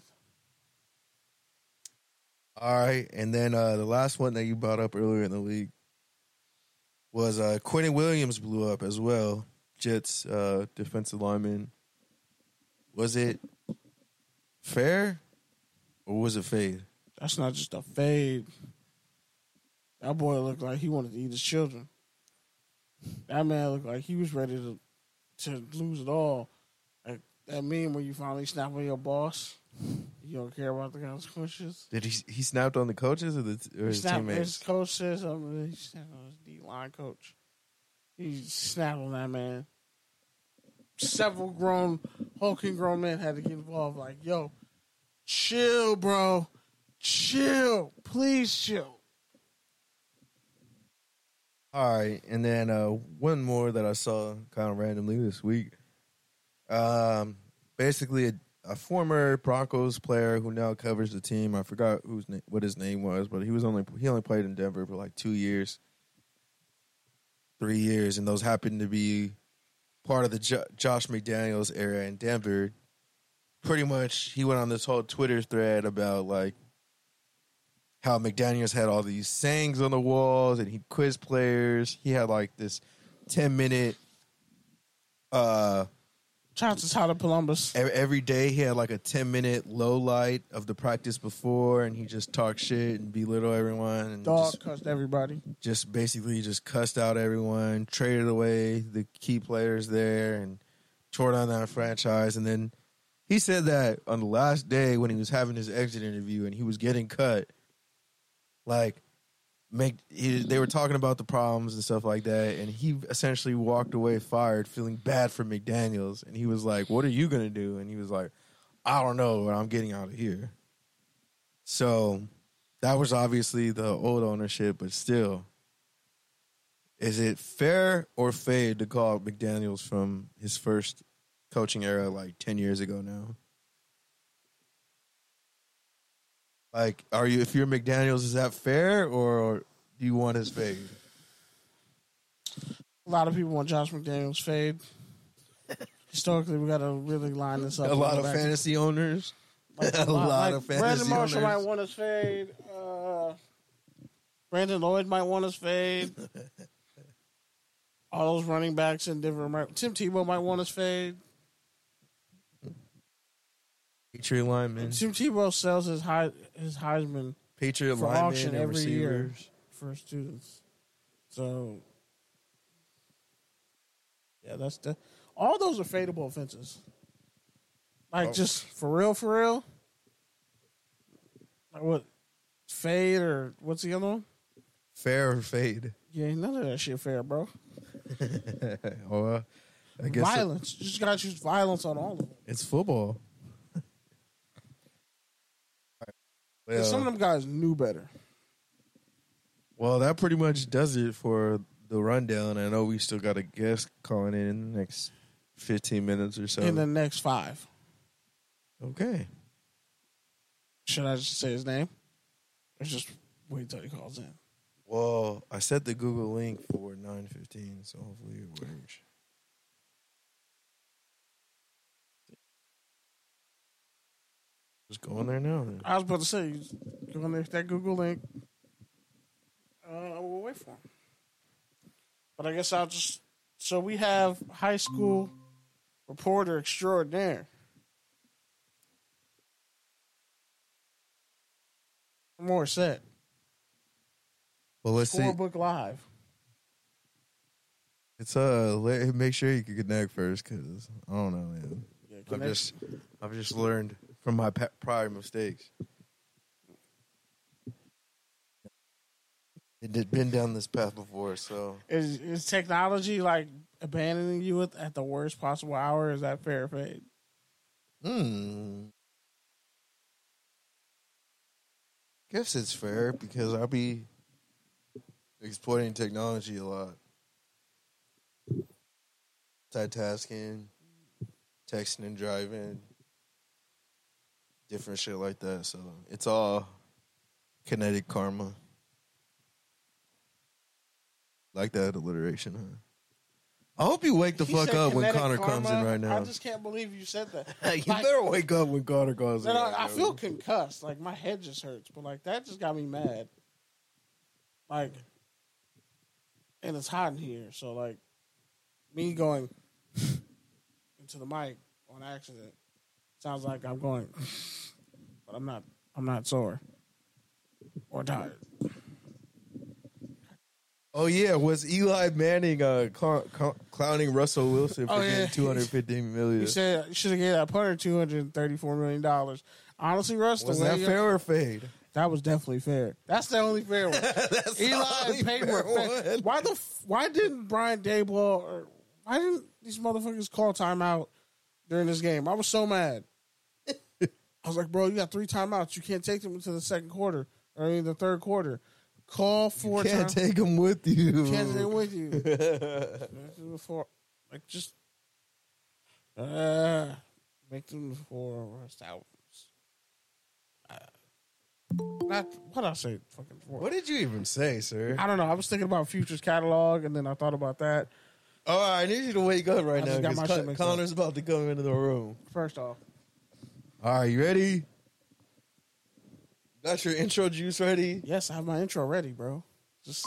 All right, and then uh, the last one that you brought up earlier in the league was uh, Quentin Williams blew up as well. Jets uh, defensive lineman. Was it fair or was it fade? That's not just a fade. That boy looked like he wanted to eat his children. That man looked like he was ready to to lose it all. Like that meme where you finally snap on your boss. You don't care about the consequences. Did he he snapped on the coaches or, the, or his teammates? His coach said something. He snapped on his D-line coach. He snapped on that man. Several grown, hulking grown men had to get involved. Like, yo, chill, bro. Chill. Please chill. All right. And then uh, one more that I saw kind of randomly this week. Um, basically, a, a former Broncos player who now covers the team. I forgot whose na- what his name was, but he was only he only played in Denver for like two years, three years, and those happened to be part of the jo- Josh McDaniels era in Denver. Pretty much, he went on this whole Twitter thread about like how McDaniels had all these sayings on the walls and he quizzed players. He had like this ten minute. Uh, Chances how to Columbus. Every day he had like a ten minute low light of the practice before, and he just talked shit and belittle everyone. And Dog just, cussed everybody. Just basically just cussed out everyone, traded away the key players there, and tore down that franchise. And then he said that on the last day when he was having his exit interview and he was getting cut, like, make he, they were talking about the problems and stuff like that, and he essentially walked away fired, feeling bad for McDaniels. And he was like, "What are you gonna do?" And he was like, "I don't know, but I'm getting out of here." So that was obviously the old ownership, but still, is it fair or fade to call McDaniels from his first coaching era like ten years ago now? Like, are you, if you're McDaniels, is that fair, or do you want his fade? A lot of people want Josh McDaniels fade. Historically, we got to really line this up. A lot of fantasy owners. Like, a lot, like of fantasy Brandon Marshall owners. might want his fade. Uh, Brandon Lloyd might want his fade. All those running backs in Denver. Might, Tim Tebow might want his fade. Patriot lineman. Tim Tebow sells his high, his Heisman Patriot for lineman auction and every receivers. year for students. So, yeah, that's the. All those are fadeable offenses. Like, Oh. just for real, for real. Like what? Fade or what's the other one? Fair or fade? Yeah, none of that shit fair, bro. Well, I guess Violence. You just gotta choose violence on all of them. it's football. And Well, some of them guys knew better. well, that pretty much does it for the rundown. I know we still got a guest calling in in the next fifteen minutes or so. in the next five. Okay. Should I just say his name? Or just wait till he calls in? Well, I set the Google link for nine fifteen, so hopefully it works. Just go in there now. Then. I was about to say, go on there, that Google link. Uh, we'll wait for him. But I guess I'll just. So we have high school reporter extraordinaire. More set. Well, let's see. Scorebook Live. It's uh, let, make sure you can connect first, because I don't know, man. Yeah, I've connect. just, I've just learned from my pa- prior mistakes. It did been down this path before, so Is is technology like abandoning you at, at the worst possible hour? Is that fair or fade? hmm. Guess it's fair because I'll be exploiting technology a lot. Multitasking, texting and driving, different shit like that. So it's all kinetic karma. Like that alliteration, huh? I hope you wake the He fuck said up when kinetic Connor comes in karma. right now. I just can't believe you said that. you Like- better wake up when Connor comes No, in. no, right I now. feel concussed. Like my head just hurts, but like that just got me mad. Like, and it's hot in here, so like me going into the mic on accident sounds like I'm going, but I'm not. I'm not sore or tired. Oh yeah, was Eli Manning uh, cl- cl- clowning Russell Wilson for Oh, yeah. getting two hundred fifty million? He said you should have gave that punter two hundred thirty-four million dollars. Honestly, Russ, the Was way that you- fair or fade? that was definitely fair. That's the only fair one. That's the Eli only and Payton fair were fair. one. Why the f- why didn't Brian Daboll or why didn't these motherfuckers call timeout during this game? I was so mad. I was like, bro, you got three timeouts. You can't take them into the second quarter or in the third quarter. Call four Can't times. take him with you. Can't take them with you. Before, like just uh, make them for rest albums. Uh, not what I say. Fucking for. What did you even say, sir? I don't know. I was thinking about Future's catalog, and then I thought about that. Oh, I need you to wake up right I now just got my because shit mixed up. Connor's about to come into the room. First off, All right, you ready? Got your intro juice ready? yes, I have my intro ready, bro. Just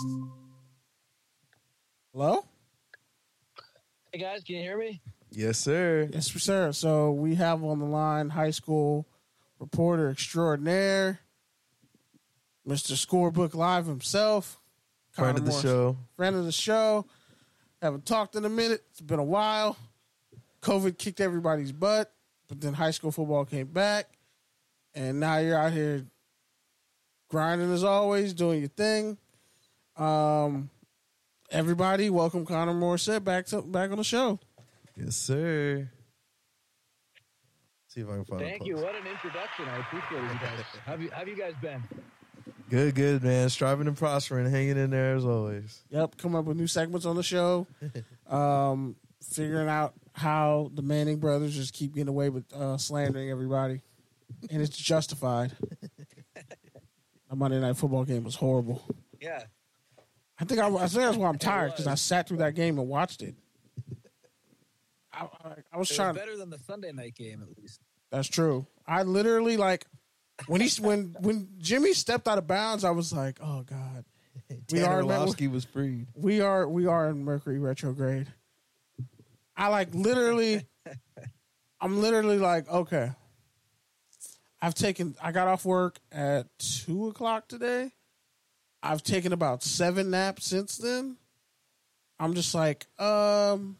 hello. Hey guys, can you hear me? Yes, sir. Yes, sir. So we have on the line high school reporter extraordinaire, Mister Scorebook Live himself, Friend Connor of the Morris. show. Friend of the show. Haven't talked in a minute. It's been a while. COVID kicked everybody's butt, but then high school football came back, and now you're out here grinding as always, doing your thing. Um, everybody, welcome Connor Morissette back to back on the show. Yes, sir. See if I can find a Thank post. you. What an introduction. I appreciate it, you guys. How have you, how have you guys been? Good, good, man. Striving and prospering, hanging in there as always. Yep, come up with new segments on the show. Um, figuring out how the Manning brothers just keep getting away with uh, slandering everybody, and it's justified. The Monday Night Football game was horrible. Yeah. I think I, I think that's why I'm tired because I sat through that game and watched it. I, I, I was It trying. was better than the Sunday night game, at least. That's true. I literally like when he when when Jimmy stepped out of bounds. I was like, oh god, we Tanner are Orlovsky was freed. we are we are in Mercury retrograde. I like literally. I'm literally like, okay. I've taken. I got off work at two o'clock today. I've taken about seven naps since then. I'm just like, um,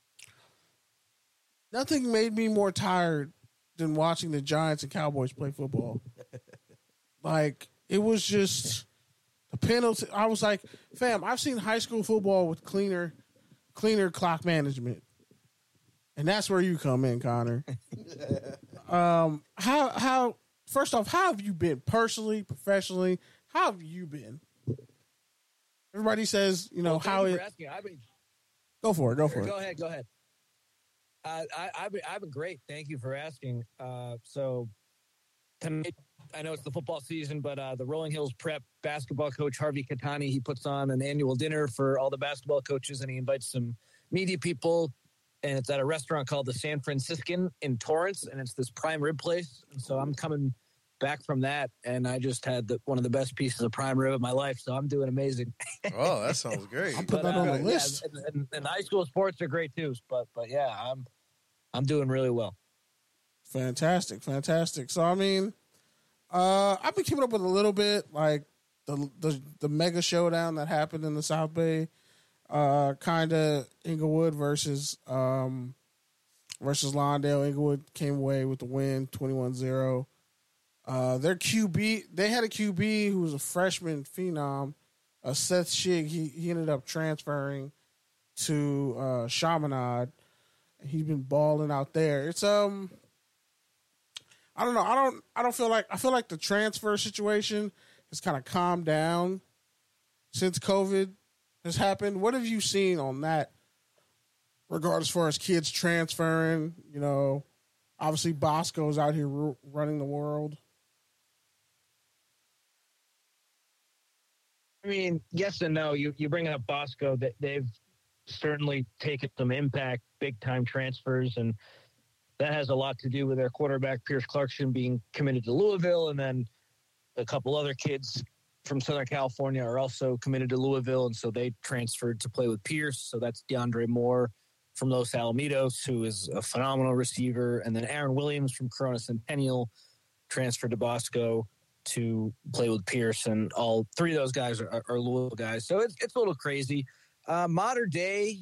nothing made me more tired than watching the Giants and Cowboys play football. Like, it was just the penalty. I was like, fam, I've seen high school football with cleaner, cleaner clock management, and that's where you come in, Connor. um, how how first off, how have you been personally, professionally? How have you been? Everybody says, you know, Well, thank how you it. for asking. I've been, Go for it. Go for it. go ahead, go ahead. Uh, I, I've, been, I've been great. Thank you for asking. Uh, so tonight, I know it's the football season, but uh, the Rolling Hills Prep basketball coach, Harvey Katani, he puts on an annual dinner for all the basketball coaches, and he invites some media people, and it's at a restaurant called the San Franciscan in Torrance, and it's this prime rib place. And so I'm coming back from that, and I just had the, one of the best pieces of prime rib of my life, so I'm doing amazing. Oh, that sounds great. I'll put But, that on uh, the list. Yeah, and, and, and high school sports are great too, but but yeah, I'm I'm doing really well. Fantastic, fantastic. So I mean, uh, I've been keeping up with a little bit, like the the the mega showdown that happened in the South Bay, uh, kind of Inglewood versus um versus Lawndale. Inglewood came away with the win, twenty-one zero. Uh, their Q B, they had a Q B who was a freshman phenom, uh, Seth Shig. He he ended up transferring to uh, Chaminade. He's been balling out there. It's um, I don't know. I don't. I don't feel like. I feel like the transfer situation has kind of calmed down since COVID has happened. What have you seen on that regard as far as kids transferring? You know, obviously Bosco's out here ru- running the world. I mean, yes and no. You you bring up Bosco, that they've certainly taken some impact, big time transfers, and that has a lot to do with their quarterback Pierce Clarkson being committed to Louisville, and then a couple other kids from Southern California are also committed to Louisville, and so they transferred to play with Pierce. So that's DeAndre Moore from Los Alamitos, who is a phenomenal receiver, and then Aaron Williams from Corona Centennial transferred to Bosco to play with Pierce, and all three of those guys are, are Louisville guys. So it's it's a little crazy. Uh, Modern Day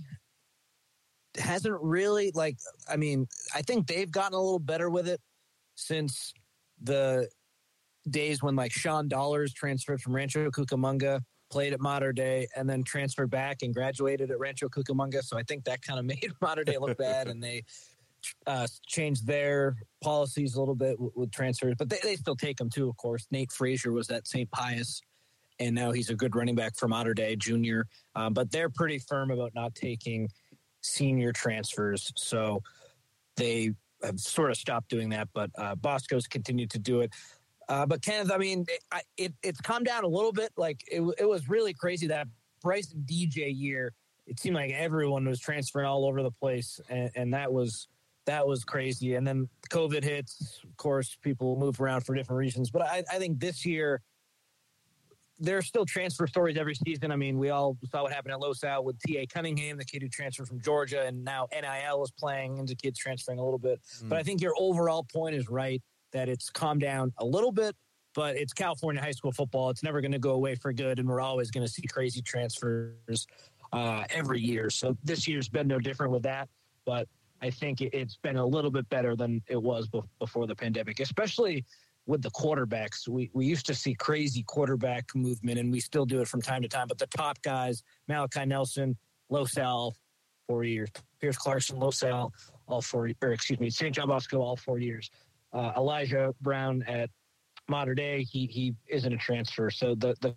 hasn't really, like, I mean, I think they've gotten a little better with it since the days when, like, Sean Dollars transferred from Rancho Cucamonga, played at Modern Day, and then transferred back and graduated at Rancho Cucamonga. So I think that kind of made Modern Day look bad, and they uh, changed their policies a little bit with, with transfers. But they, they still take them, too, of course. Nate Frazier was at Saint Pius, and now he's a good running back for Modern Day, junior. Um, but they're pretty firm about not taking senior transfers, so they have sort of stopped doing that, but uh, Bosco's continued to do it. Uh, but Kenneth, I mean, it, I, it, it's calmed down a little bit. Like, it, it was really crazy that Bryson D J year. It seemed like everyone was transferring all over the place, and, and that was that was crazy. And then COVID hits. Of course, people move around for different reasons. But I, I think this year, there's still transfer stories every season. I mean, we all saw what happened at Los Al with T A Cunningham, the kid who transferred from Georgia, and now N I L is playing into kids transferring a little bit. Mm. But I think your overall point is right, that it's calmed down a little bit, but it's California high school football. It's never going to go away for good, and we're always going to see crazy transfers uh, every year. So this year's been no different with that, but I think it's been a little bit better than it was before the pandemic, especially with the quarterbacks. We we used to see crazy quarterback movement, and we still do it from time to time. But the top guys, Malachi Nelson, Los Al, four years. Pierce Clarkson, Los Al, all four, or excuse me, Saint John Bosco, all four years. Uh, Elijah Brown at Modern Day, he he isn't a transfer. So the, the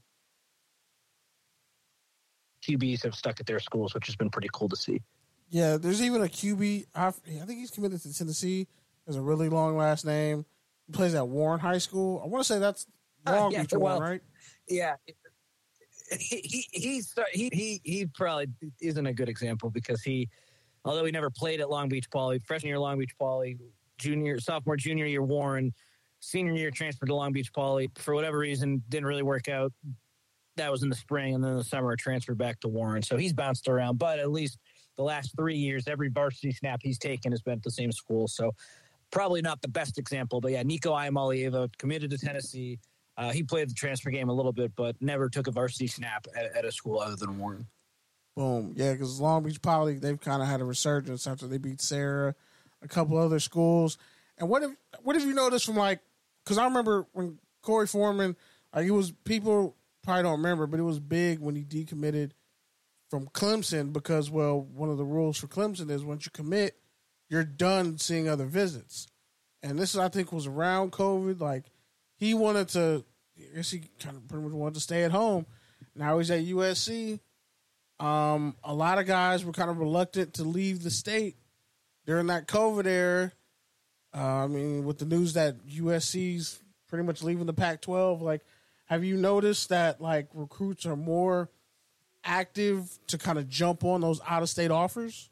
Q Bs have stuck at their schools, which has been pretty cool to see. Yeah, there's even a Q B. I think he's committed to Tennessee. Has a really long last name. He plays at Warren High School. I want to say that's Long uh, yeah, Beach well, Warren, right? Yeah. He he he's, he he he probably isn't a good example because he, although he never played at Long Beach Poly, freshman year Long Beach Poly, junior, sophomore, junior year Warren, senior year transferred to Long Beach Poly. For whatever reason, didn't really work out. That was in the spring, and then in the summer transferred back to Warren. So he's bounced around, but at least the last three years, every varsity snap he's taken has been at the same school. So probably not the best example, but yeah, Nico Iamalieva committed to Tennessee. Uh, he played the transfer game a little bit, but never took a varsity snap at, at a school other than Warren. Boom. Yeah, because Long Beach Poly, they've kind of had a resurgence after they beat Sarah, a couple other schools. And what have, what have you noticed from, like, because I remember when Corey Foreman, like, it was, people probably don't remember, but it was big when he decommitted from Clemson because, well, one of the rules for Clemson is once you commit, you're done seeing other visits. And this, I think, was around COVID. Like, he wanted to, I guess he kind of pretty much wanted to stay at home. Now he's at U S C. Um, a lot of guys were kind of reluctant to leave the state during that COVID era, uh, I mean, with the news that U S C's pretty much leaving the Pac twelve, like, have you noticed that, like, recruits are more active to kind of jump on those out-of-state offers?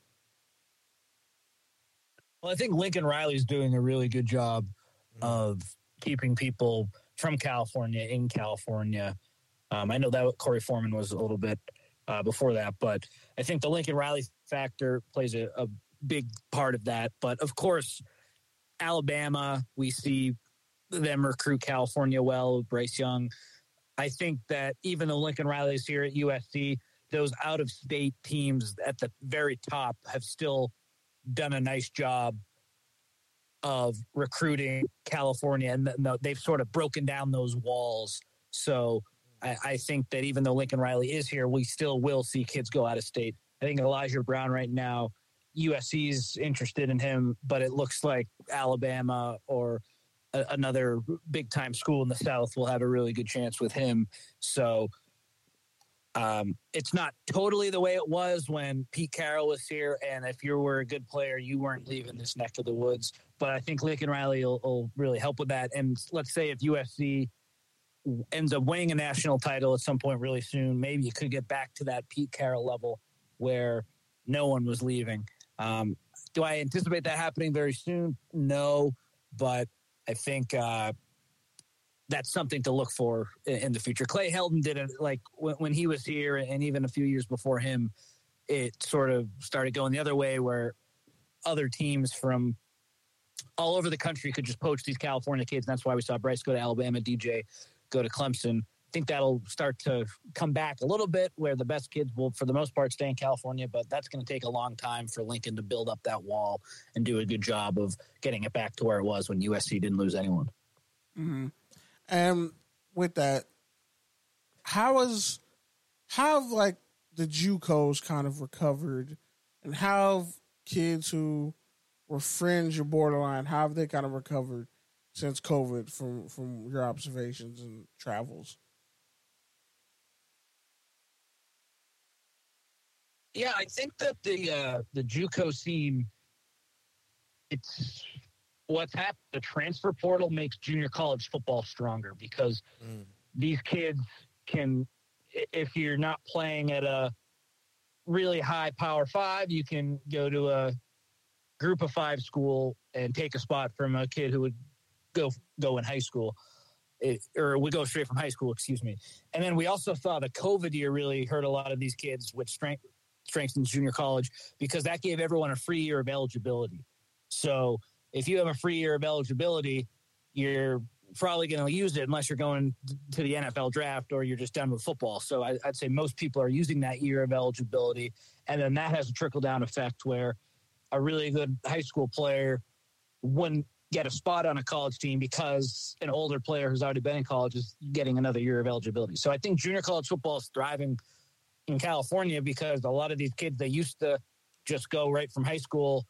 Well, I think Lincoln Riley's doing a really good job of keeping people from California in California. Um, I know that Corey Foreman was a little bit uh, before that, but I think the Lincoln Riley factor plays a, a big part of that. But, of course, Alabama, we see them recruit California well, Bryce Young. I think that even though Lincoln Riley's here at U S C, those out-of-state teams at the very top have still done a nice job of recruiting California, and they've sort of broken down those walls. So I, I think that even though Lincoln Riley is here, we still will see kids go out of state. I think Elijah Brown right now, U S C's interested in him, but it looks like Alabama or a, another big-time school in the South will have a really good chance with him. So um, it's not totally the way it was when Pete Carroll was here, and if you were a good player, you weren't leaving this neck of the woods. But I think Lincoln Riley will, will really help with that. And let's say if U S C ends up winning a national title at some point really soon, maybe you could get back to that Pete Carroll level where no one was leaving. Um, do I anticipate that happening very soon? No, but I think uh, that's something to look for in, in the future. Clay Helton did it like when, when he was here, and even a few years before him, it sort of started going the other way where other teams from all over the country could just poach these California kids. And that's why we saw Bryce go to Alabama, D J go to Clemson. I think that'll start to come back a little bit where the best kids will, for the most part, stay in California, but that's going to take a long time for Lincoln to build up that wall and do a good job of getting it back to where it was when U S C didn't lose anyone. Mm-hmm. And with that, how is, how have, like, the JUCOs kind of recovered, and how have kids who were fringe or borderline, how have they kind of recovered since COVID from, from your observations and travels? Yeah, I think that the uh, the JUCO scene, it's what's happened. The transfer portal makes junior college football stronger because mm. these kids can, if you're not playing at a really high Power Five, you can go to a Group of Five school and take a spot from a kid who would go go in high school, it, or would go straight from high school. Excuse me. And then we also saw the COVID year really hurt a lot of these kids, which strength. strengthens junior college because that gave everyone a free year of eligibility. So if you have a free year of eligibility, you're probably going to use it unless you're going to the N F L draft or you're just done with football. So I, I'd say most people are using that year of eligibility. And then that has a trickle down effect where a really good high school player wouldn't get a spot on a college team because an older player who's already been in college is getting another year of eligibility. So I think junior college football is thriving in California because a lot of these kids, they used to just go right from high school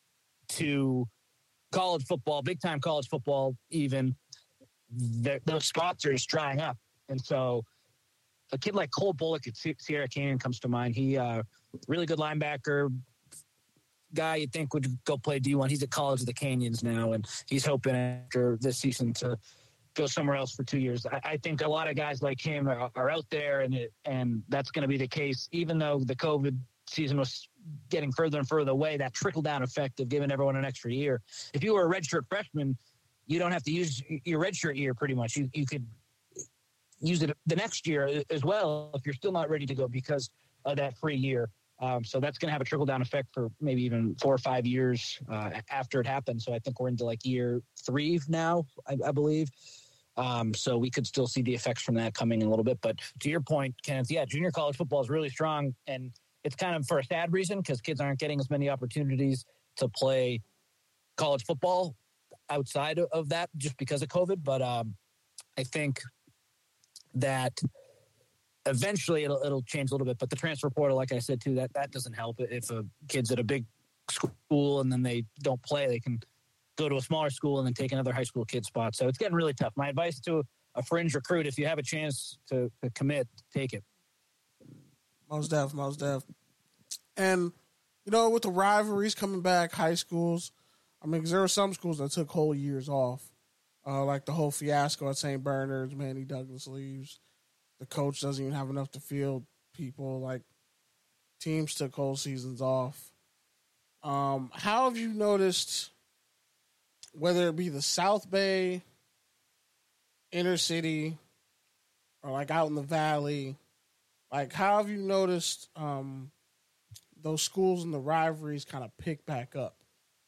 to college football, big time college football, even those spots are just drying up. And so a kid like Cole Bullock at Sierra Canyon comes to mind. He uh really good linebacker guy you'd think would go play D one. He's at College of the Canyons now, and he's hoping after this season to go somewhere else for two years. I, I think a lot of guys like him are, are out there, and it, and that's going to be the case. Even though the COVID season was getting further and further away, that trickle-down effect of giving everyone an extra year. If you were a redshirt freshman, you don't have to use your redshirt year pretty much. You you could use it the next year as well if you're still not ready to go because of that free year. Um, so that's going to have a trickle-down effect for maybe even four or five years uh, after it happens. So I think we're into like year three now, I, I believe. Um, so we could still see the effects from that coming in a little bit. But to your point, Kenneth, yeah, junior college football is really strong. And it's kind of for a sad reason because kids aren't getting as many opportunities to play college football outside of that just because of COVID. But um, I think that eventually it'll it'll change a little bit. But the transfer portal, like I said, too, that, that doesn't help. If a kid's at a big school and then they don't play, they can go to a smaller school and then take another high school kid spot. So it's getting really tough. My advice to a fringe recruit, if you have a chance to, to commit, take it. Most def, most def. And you know, with the rivalries coming back, high schools, I mean, 'cause there were some schools that took whole years off. Uh, like the whole fiasco at Saint Bernard's, Manny Douglas leaves. The coach doesn't even have enough to field people. Like, teams took whole seasons off. Um, how have you noticed, whether it be the South Bay, inner city, or like out in the valley, like how have you noticed um, those schools and the rivalries kind of pick back up?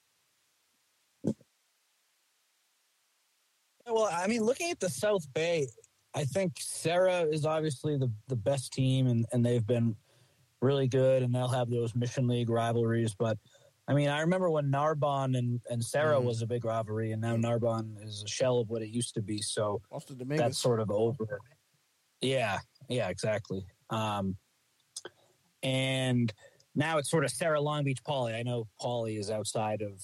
Well, I mean, looking at the South Bay, I think Sarah is obviously the, the best team, and, and they've been really good, and they'll have those Mission League rivalries. But, I mean, I remember when Narbonne and, and Sarah mm. was a big rivalry, and now Narbonne is a shell of what it used to be. So that's sort of over. Yeah, yeah, exactly. Um, and now it's sort of Sarah, Long Beach, Poly. I know Poly is outside of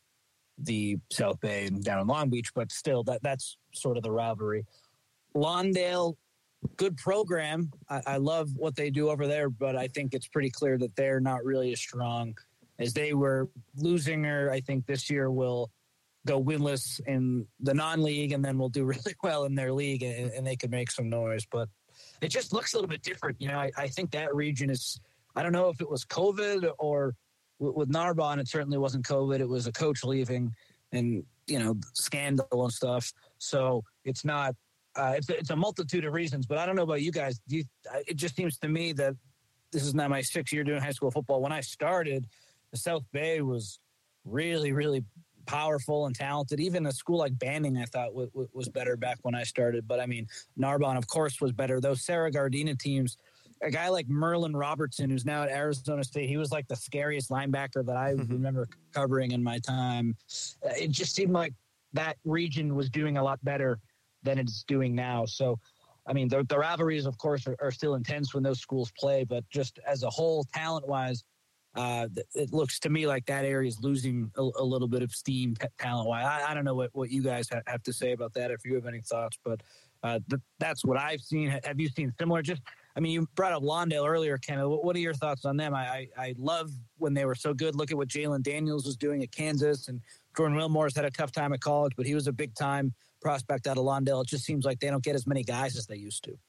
the South Bay and down in Long Beach, but still that that's sort of the rivalry. Lawndale, good program. I, I love what they do over there, but I think it's pretty clear that they're not really as strong as they were. Losinger, I think this year will go winless in the non-league, and then will do really well in their league, and, and they could make some noise. But it just looks a little bit different. You know, I, I think that region is, I don't know if it was COVID or with Narbonne, it certainly wasn't COVID. It was a coach leaving and, you know, scandal and stuff. So it's not, uh, it's, a, it's a multitude of reasons, but I don't know about you guys. Do you, it just seems to me that this is now my sixth year doing high school football. When I started, the South Bay was really, really powerful and talented. Even a school like Banning, I thought w- w- was better back when I started. But I mean, Narbonne, of course, was better. Those Sarah Gardena teams, a guy like Merlin Robertson, who's now at Arizona State, he was like the scariest linebacker that I remember covering in my time. It just seemed like that region was doing a lot better than it's doing now. So, I mean, the, the rivalries, of course, are, are still intense when those schools play, but just as a whole, talent-wise, uh, it looks to me like that area is losing a, a little bit of steam talent-wise. I, I don't know what, what you guys ha- have to say about that, if you have any thoughts, but uh, th- that's what I've seen. Have you seen similar? Just I mean, you brought up Lawndale earlier, Ken. What, what are your thoughts on them? I, I, I love when they were so good. Look at what Jalen Daniels was doing at Kansas, and Jordan Wilmore's had a tough time at college, but he was a big-time prospect out of Lawndale. It just seems like they don't get as many guys as they used to.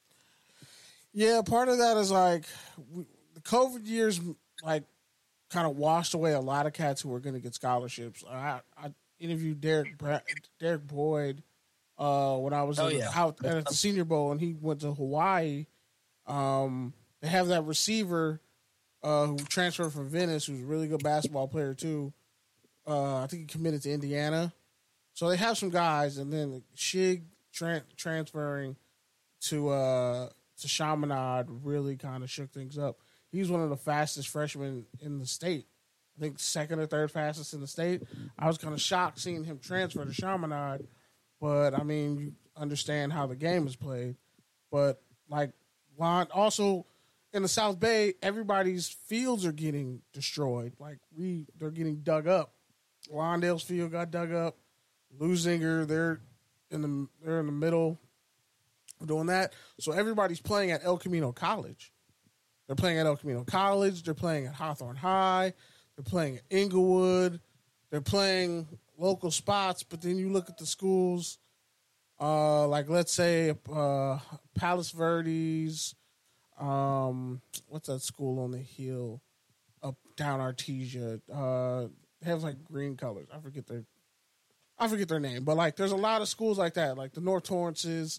Yeah, part of that is like we, the COVID years, like kind of washed away a lot of cats who were going to get scholarships. I, I interviewed Derek Derek Boyd uh, when I was oh, in, yeah. out at the Senior Bowl, and he went to Hawaii. Um, they have that receiver uh, who transferred from Venice, who's a really good basketball player too. Uh, I think he committed to Indiana. So they have some guys, and then Shig tra- transferring to uh, to Chaminade really kind of shook things up. He's one of the fastest freshmen in the state. I think second or third fastest in the state. I was kind of shocked seeing him transfer to Chaminade, but I mean, you understand how the game is played. But like, also in the South Bay, everybody's fields are getting destroyed. Like we, they're getting dug up. Lawndale's field got dug up. Losinger, they're in the they're in the middle of doing that. So everybody's playing at El Camino College. They're playing at El Camino College. They're playing at Hawthorne High. They're playing at Inglewood. They're playing local spots. But then you look at the schools, uh, like let's say uh, Palos Verdes. Um, what's that school on the hill up down Artesia? Uh, they have like green colors. I forget their, I forget their name. But like, there's a lot of schools like that, like the North Torrances.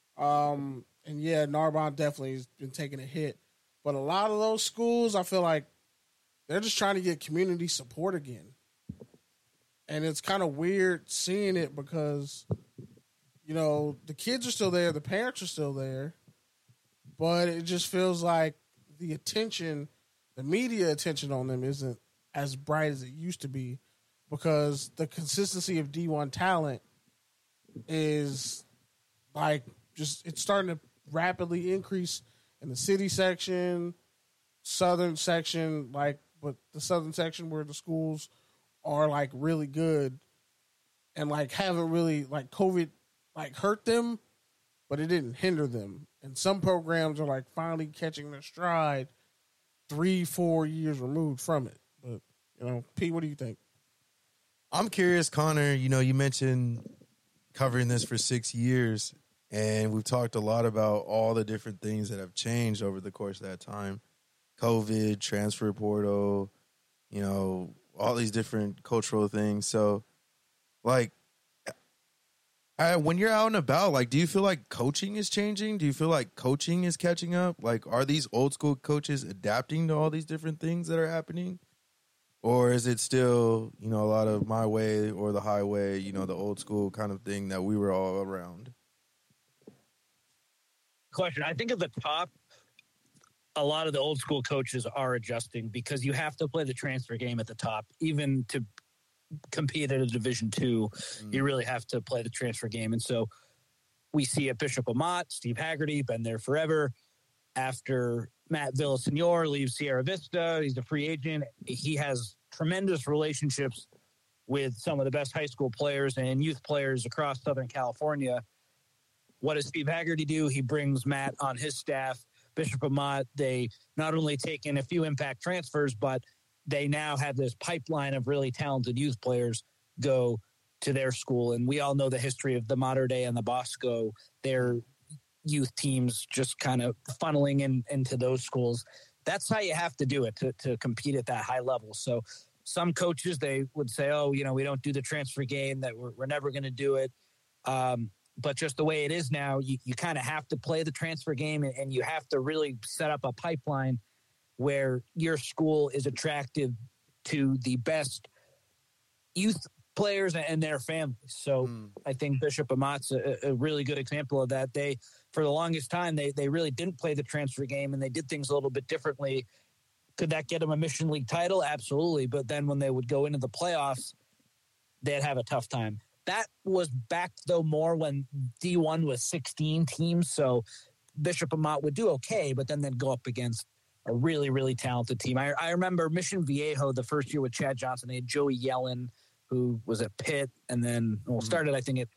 Um, and yeah, Narbonne definitely has been taking a hit. But a lot of those schools, I feel like they're just trying to get community support again. And it's kind of weird seeing it because, you know, the kids are still there, the parents are still there, but it just feels like the attention, the media attention on them isn't as bright as it used to be because the consistency of D one talent is like just, it's starting to rapidly increase in the city section, southern section, like, but the southern section where the schools are like really good and like haven't really like COVID like hurt them, but it didn't hinder them. And some programs are like finally catching their stride three, four years removed from it. But, you know, Pete, what do you think? I'm curious, Connor, you know, you mentioned covering this for six years, and we've talked a lot about all the different things that have changed over the course of that time. COVID, transfer portal, you know, all these different cultural things. So, like, I, when you're out and about, like, do you feel like coaching is changing? Do you feel like coaching is catching up? Like, are these old school coaches adapting to all these different things that are happening? Or is it still, you know, a lot of my way or the highway, you know, the old school kind of thing that we were all around? Question. I think at the top, a lot of the old school coaches are adjusting because you have to play the transfer game at the top. Even to compete at a Division two, mm. you really have to play the transfer game. And so we see at Bishop Amat, Steve Haggerty, been there forever. After Matt Villasenor leaves Sierra Vista, he's a free agent. He has tremendous relationships with some of the best high school players and youth players across Southern California. What does Steve Haggerty do? He brings Matt on his staff. Bishop Amat, they not only take in a few impact transfers, but they now have this pipeline of really talented youth players go to their school. And we all know the history of the Mater Dei and the Bosco. They're youth teams just kind of funneling in into those schools. That's how you have to do it to, to compete at that high level. So some coaches, they would say, oh, you know, we don't do the transfer game, that we're, we're never going to do it. Um, but just the way it is now, you, you kind of have to play the transfer game and, and you have to really set up a pipeline where your school is attractive to the best youth players and their families. So mm. I think Bishop Amat's a, a really good example of that. They, for the longest time, they they really didn't play the transfer game and they did things a little bit differently. Could that get them a Mission League title? Absolutely. But then when they would go into the playoffs, they'd have a tough time. That was back, though, more when D one was sixteen teams. So Bishop Amat would do okay, but then they'd go up against a really, really talented team. I, I remember Mission Viejo, the first year with Chad Johnson, they had Joey Yellen, who was at Pitt, and then well, started, I think, at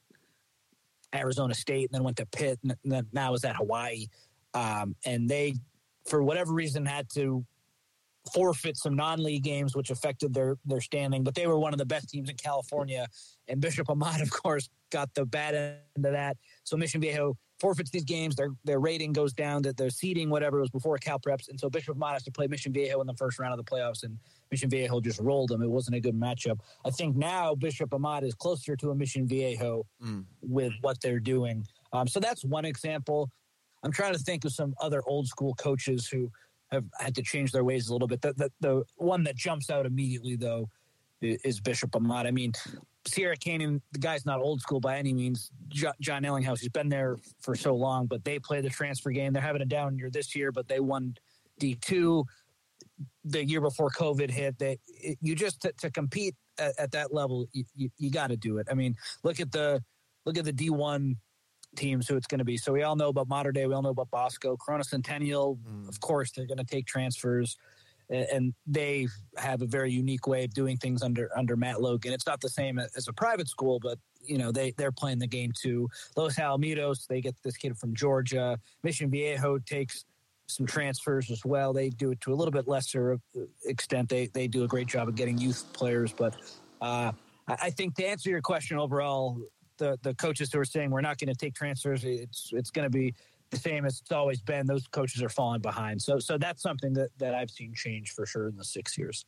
Arizona State, and then went to Pitt, and then now is at Hawaii. Um, and they, for whatever reason, had to forfeit some non-league games, which affected their their standing. But they were one of the best teams in California. And Bishop Amat, of course, got the bad end of that. So Mission Viejo forfeits these games. Their their rating goes down, that their seeding, whatever, it was before Cal Preps. And so Bishop Amat has to play Mission Viejo in the first round of the playoffs, and Mission Viejo just rolled them. It wasn't a good matchup. I think now Bishop Amat is closer to a Mission Viejo mm. with what they're doing. Um, so that's one example. I'm trying to think of some other old school coaches who have had to change their ways a little bit. The, the, the one that jumps out immediately, though, is Bishop Amat. I mean, Sierra Canyon, the guy's not old school by any means. Jo- John Ellinghaus, he's been there for so long, but they play the transfer game. They're having a down year this year, but they won D two the year before COVID hit. They, it, you just, to, to compete at, at that level, you, you, you got to do it. I mean, look at the look at the D one teams who it's going to be. So we all know about Mater Dei. We all know about Bosco. Corona Centennial, mm. of course, they're going to take transfers. And they have a very unique way of doing things under under Matt Logan. It's not the same as a private school, but, you know, they, they're playing the game too. Los Alamitos, they get this kid from Georgia. Mission Viejo takes some transfers as well. They do it to a little bit lesser extent. They they do a great job of getting youth players. But uh, I think to answer your question overall, the, the coaches who are saying we're not going to take transfers, it's it's going to be the same as it's always been. Those coaches are falling behind. So so that's something that, that I've seen change for sure in the six years.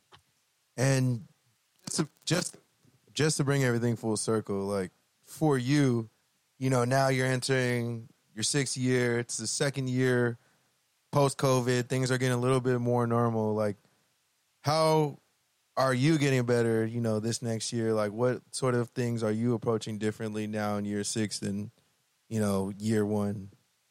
And just to, just just to bring everything full circle, like for you, you know, now you're entering your sixth year. It's the second year post-COVID. Things are getting a little bit more normal. Like, how are you getting better, you know, this next year? Like, what sort of things are you approaching differently now in year six than, you know, year one?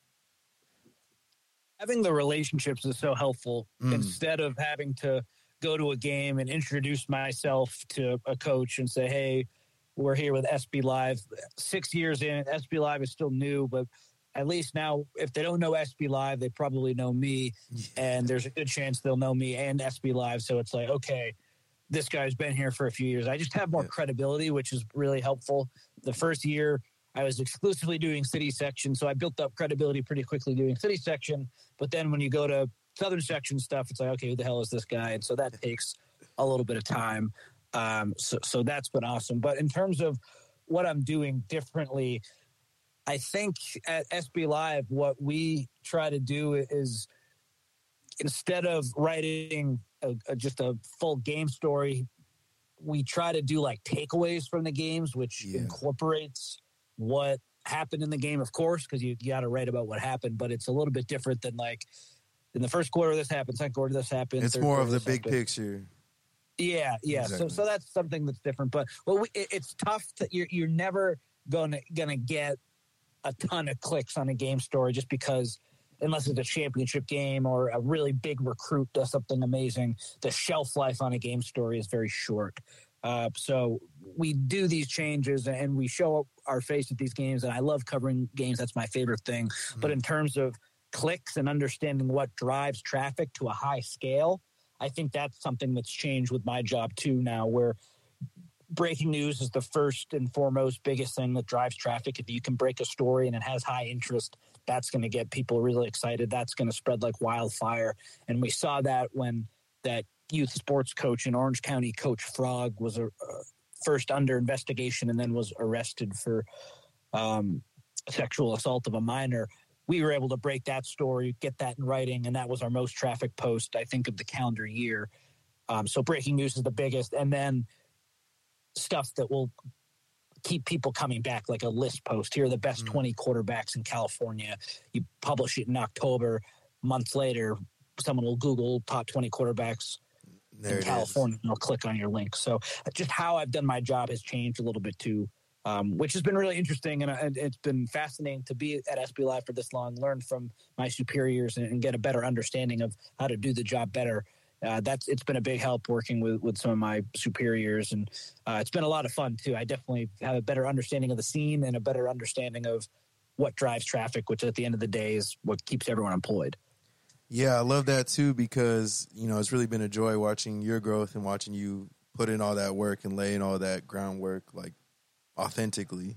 Having the relationships is so helpful. Mm. Instead of having to go to a game and introduce myself to a coach and say, hey, we're here with S B Live. Six years in, S B Live is still new, but at least now, if they don't know S B Live, they probably know me, and there's a good chance they'll know me and S B Live. So it's like, okay, this guy's been here for a few years. I just have more yeah. credibility, which is really helpful. The first year, I was exclusively doing city section, so I built up credibility pretty quickly doing city section. But then when you go to southern section stuff, it's like, okay, who the hell is this guy? And so that takes a little bit of time. Um, so, so that's been awesome. But in terms of what I'm doing differently, I think at S B Live, what we try to do is instead of writing a, a, just a full game story, we try to do like takeaways from the games, which yeah. incorporates what happened in the game, of course, because you, you got to write about what happened, but it's a little bit different than like in the first quarter this happened, second quarter this happened. It's more of the big happened. picture. Yeah, yeah. Exactly. So, so that's something that's different. But well, we, it, it's tough that you're you're never gonna gonna get a ton of clicks on a game story just because, unless it's a championship game or a really big recruit does something amazing, the shelf life on a game story is very short. Uh, so we do these changes and we show our face at these games. And I love covering games. That's my favorite thing. Mm-hmm. But in terms of clicks and understanding what drives traffic to a high scale, I think that's something that's changed with my job too now, where breaking news is the first and foremost biggest thing that drives traffic. If you can break a story and it has high interest, that's going to get people really excited. That's going to spread like wildfire. And we saw that when that youth sports coach in Orange County, Coach Frog, was a, uh, first under investigation and then was arrested for um, sexual assault of a minor. We were able to break that story, get that in writing, and that was our most traffic post, I think, of the calendar year. Um, so breaking news is the biggest. And then stuff that will keep people coming back, like a list post. Here are the best mm-hmm. twenty quarterbacks in California. You publish it in October. Months later, someone will Google top twenty quarterbacks there in California, is. and they'll click on your link. So just how I've done my job has changed a little bit too, um, which has been really interesting. And, and it's been fascinating to be at S B Live for this long, learn from my superiors and, and get a better understanding of how to do the job better. Uh, that's it's been a big help working with, with some of my superiors, and uh, it's been a lot of fun too. I definitely have a better understanding of the scene and a better understanding of what drives traffic, which at the end of the day is what keeps everyone employed. Yeah, I love that too because, you know, it's really been a joy watching your growth and watching you put in all that work and lay in all that groundwork, like, authentically.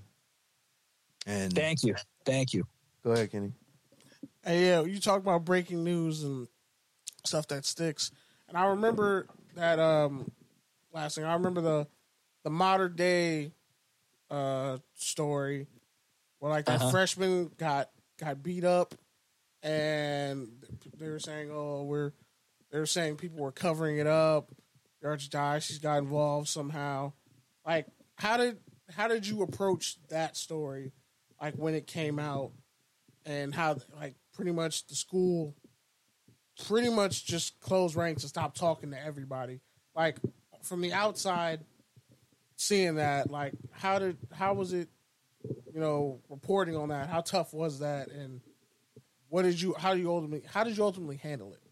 And thank you. Thank you. Go ahead, Kenny. Hey, yeah, you talk about breaking news and stuff that sticks. And I remember that um, last thing. I remember the the modern day uh, story where like that uh-huh. freshman got got beat up, and they were saying, "Oh, we're." They were saying people were covering it up. George died. She's got involved somehow. Like, how did how did you approach that story? Like when it came out, and how like pretty much the school. Pretty much just close ranks and stop talking to everybody. Like from the outside, seeing that, like how did how was it, you know, reporting on that? How tough was that, and what did you how do you ultimately how did you ultimately handle it?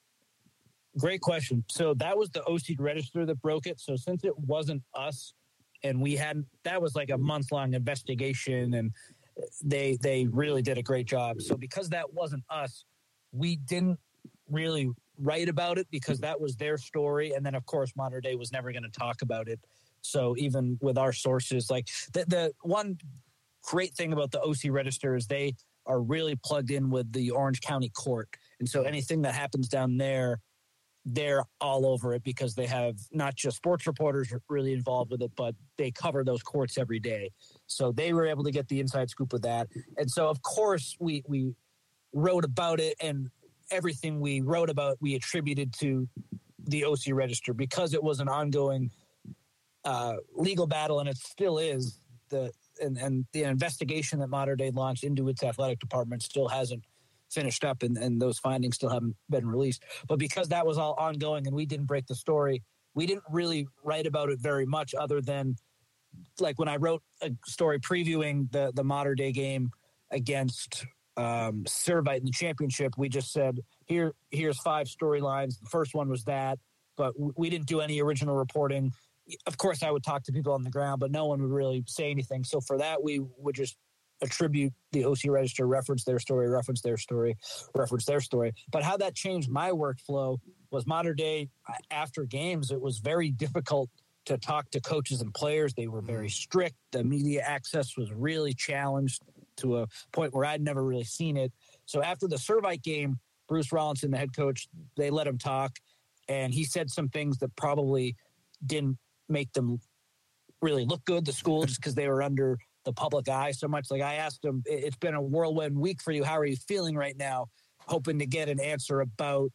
Great question. So that was the O C Register that broke it. So since it wasn't us, and we hadn't, that was like a month long investigation, and they they really did a great job. So because that wasn't us, we didn't really write about it because that was their story. And then of course Modern Day was never going to talk about it. So even with our sources, like the, the one great thing about the O C Register is they are really plugged in with the Orange County court. And so anything that happens down there, they're all over it because they have not just sports reporters really involved with it, but they cover those courts every day. So they were able to get the inside scoop of that. And so of course we, we wrote about it, and everything we wrote about, we attributed to the O C Register because it was an ongoing uh, legal battle, and it still is. The and, and the investigation that Modern Day launched into its athletic department still hasn't finished up, and, and those findings still haven't been released. But because that was all ongoing and we didn't break the story, we didn't really write about it very much other than, like when I wrote a story previewing the, the Modern Day game against Um, Servite in the championship, we just said, here, here's five storylines. The first one was that, but w- we didn't do any original reporting. Of course, I would talk to people on the ground, but no one would really say anything. So for that, we would just attribute the O C Register, reference their story, reference their story, reference their story. But how that changed my workflow was Modern Day, after games, it was very difficult to talk to coaches and players. They were very strict. The media access was really challenged to a point where I'd never really seen it. So after the Servite game, Bruce Rollinson, the head coach, they let him talk. and he said some things that probably didn't make them really look good, the school, just because they were under the public eye so much. Like I asked him, it's been a whirlwind week for you. How are you feeling right now? Hoping to get an answer about,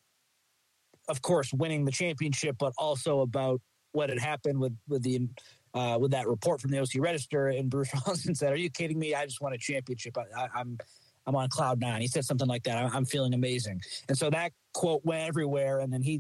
of course, winning the championship, but also about what had happened with, with the, uh, with that report from the O C Register. And Bruce Rollinson said, are you kidding me? I just won a championship. I, I, I'm, I'm on cloud nine. He said something like that. I'm, I'm feeling amazing. And so that quote went everywhere. And then he,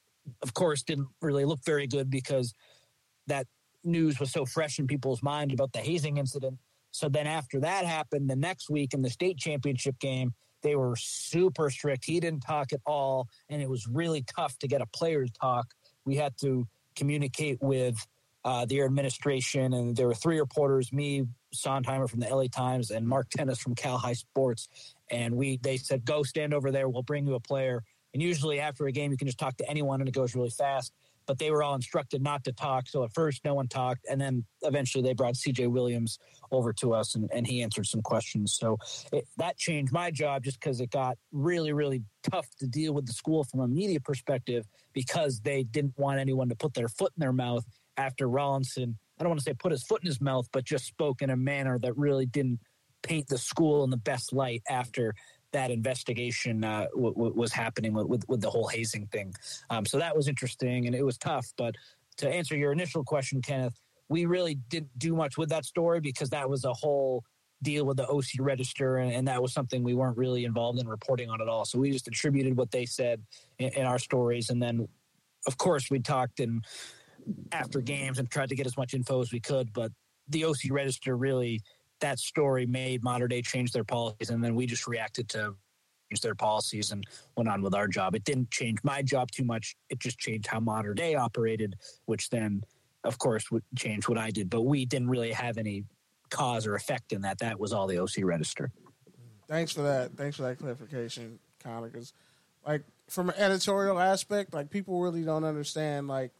of course, didn't really look very good because that news was so fresh in people's mind about the hazing incident. So then after that happened, the next week in the state championship game, they were super strict. He didn't talk at all, and it was really tough to get a player to talk. We had to communicate with uh, their administration, and there were three reporters, me, Sondheimer from the L A Times, and Mark Tennis from Cal High Sports. And we they said, go stand over there. We'll bring you a player. And usually after a game, you can just talk to anyone, and it goes really fast. But they were all instructed not to talk. So at first, no one talked. And then eventually they brought C J Williams over to us, and, and he answered some questions. So it, that changed my job just because it got really, really tough to deal with the school from a media perspective because they didn't want anyone to put their foot in their mouth after Rollinson, I don't want to say put his foot in his mouth, but just spoke in a manner that really didn't paint the school in the best light after that investigation uh, w- w- was happening with, with, with the whole hazing thing. Um, so that was interesting and it was tough. But to answer your initial question, Kenneth, we really didn't do much with that story because that was a whole deal with the O C Register, and, and that was something we weren't really involved in reporting on at all. So we just attributed what they said in, in our stories. And then, of course, we talked in after games and tried to get as much info as we could. But the O C Register really – that story made Mater Dei change their policies, and then we just reacted to change their policies and went on with our job. It didn't change my job too much. It just changed how Mater Dei operated, which then, of course, would change what I did. But we didn't really have any cause or effect in that. That was all the O C Register. Thanks for that. Thanks for that clarification, Connor. Because, like, from an editorial aspect, like, people really don't understand, like,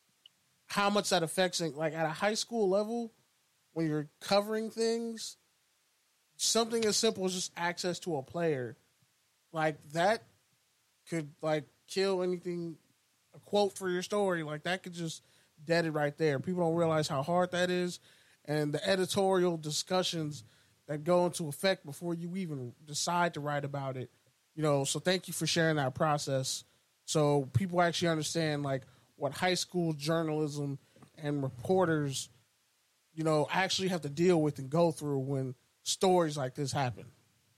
how much that affects, like, at a high school level, when you're covering things, something as simple as just access to a player, like that could like kill anything, a quote for your story, like that could just dead it right there. People don't realize how hard that is and the editorial discussions that go into effect before you even decide to write about it. You know, so thank you for sharing that process so people actually understand like what high school journalism and reporters, you know, actually have to deal with and go through when stories like this happen.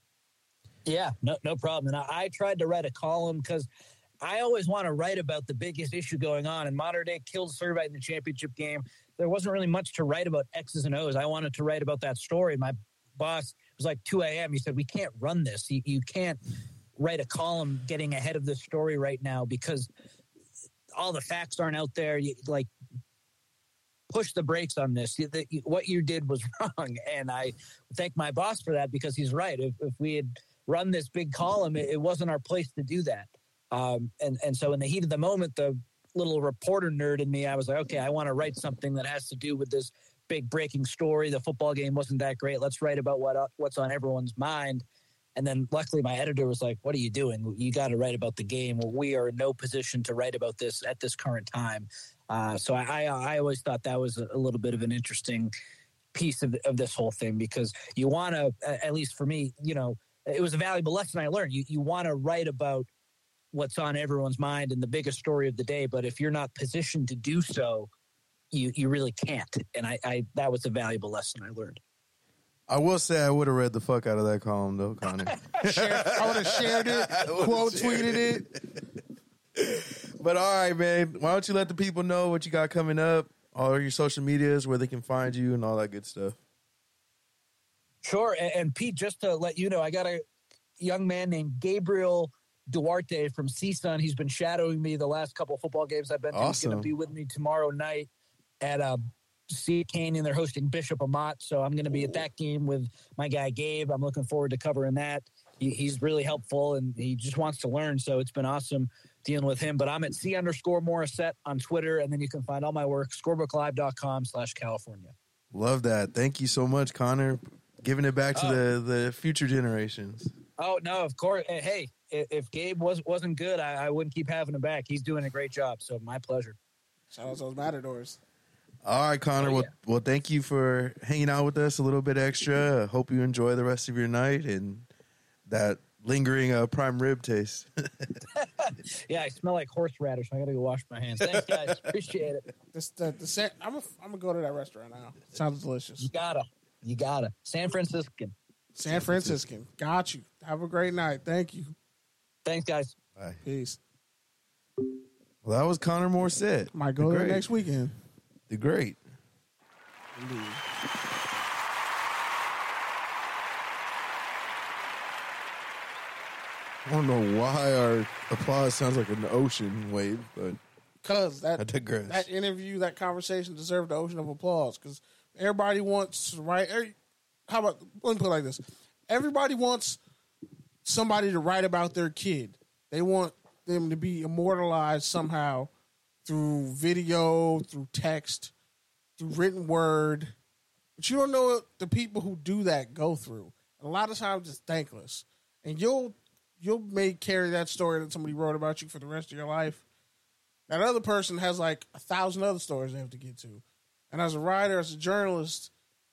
Yeah, no, no problem. And I, I tried to write a column because I always want to write about the biggest issue going on. And Mater Dei killed Servite in the championship game. There wasn't really much to write about X's and O's. I wanted to write about that story. My boss was like two a.m. He said, we can't run this. You, you can't write a column getting ahead of this story right now because all the facts aren't out there. You, like, push the brakes on this. What you did was wrong. And I thank my boss for that because he's right. If, if we had run this big column, it, it wasn't our place to do that. Um, and, and so in the heat of the moment, the little reporter nerd in me, I was like, okay, I want to write something that has to do with this big breaking story. The football game wasn't that great. Let's write about what what's on everyone's mind. And then luckily my editor was like, what are you doing? You got to write about the game. We are in no position to write about this at this current time. Uh, so I, I, I always thought that was a, a little bit of an interesting piece of, of this whole thing because you want to, at least for me, you know, it was a valuable lesson I learned. You you want to write about what's on everyone's mind and the biggest story of the day, but if you're not positioned to do so, you you really can't. And I, I that was a valuable lesson I learned. I will say I would have read the fuck out of that column though, Connor. Share, I would have shared it, quote tweeted it. But all right, man. Why don't you let the people know what you got coming up, all your social medias, where they can find you, and all that good stuff. Sure. And, and Pete, just to let you know, I got a young man named Gabriel Duarte from C S U N. He's been shadowing me the last couple of football games I've been to. Awesome. He's going to be with me tomorrow night at uh, C. Canyon. They're hosting Bishop Amat, so I'm going to be at that game with my guy Gabe. I'm looking forward to covering that. He, he's really helpful, and he just wants to learn, so it's been awesome dealing with him. But I'm at C underscore Morissette on Twitter, and then you can find all my work, scorebooklive.com slash California. Love that. Thank you so much, Connor. Giving it back to oh. the, the future generations. Oh no, of course. eh, Hey, i- if Gabe was wasn't good, I, I wouldn't keep having him back. He's doing a great job, so my pleasure. Shout out to those Matadors. All right, Connor. Oh, well, yeah. well, thank you for hanging out with us a little bit extra. I hope you enjoy the rest of your night and that lingering uh, prime rib taste. Yeah, I smell like horseradish. I gotta go wash my hands. Thanks, guys. Appreciate it. This, the, the San, I'm gonna I'm gonna go to that restaurant now. Sounds delicious. You gotta, you gotta. San Franciscan. San Franciscan. Got you. Have a great night. Thank you. Thanks, guys. Bye. Peace. Well, that was Connor Morissette. Might go The there great. next weekend. The great. Indeed. I don't know why our applause sounds like an ocean wave, but Cause I that digress. that interview, that conversation deserved the ocean of applause. Because everybody wants right. Every, how about let me put it like this: everybody wants somebody to write about their kid. They want them to be immortalized somehow through video, through text, through written word. But you don't know what the people who do that go through. And a lot of times it's thankless, and you'll you'll may carry that story that somebody wrote about you for the rest of your life. That other person has like a thousand other stories they have to get to. And as a writer, as a journalist,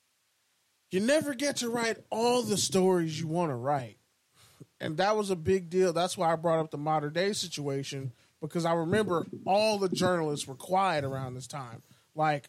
you never get to write all the stories you want to write. And that was a big deal. That's why I brought up the modern day situation, because I remember all the journalists were quiet around this time. Like,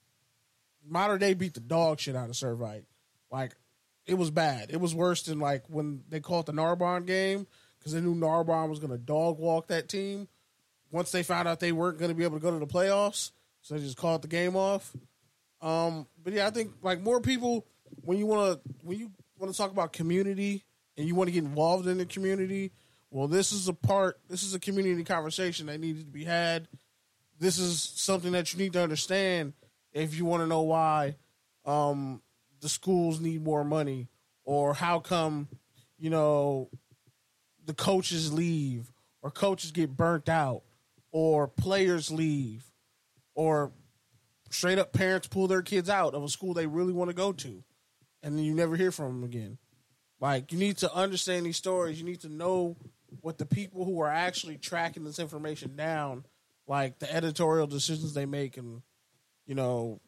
modern day beat the dog shit out of Servite. Like, it was bad. It was worse than like when they called the Narbonne game, because they knew Narbonne was going to dog walk that team. Once they found out they weren't going to be able to go to the playoffs, so they just called the game off. Um, but yeah, I think like more people, when you want to when you want to talk about community and you want to get involved in the community, well, this is a part. This is a community conversation that needed to be had. This is something that you need to understand if you want to know why um, the schools need more money, or how come you know the coaches leave, or coaches get burnt out, or players leave, or straight up parents pull their kids out of a school they really want to go to, and then you never hear from them again. Like, you need to understand these stories. You need to know what the people who are actually tracking this information down, like the editorial decisions they make, and you know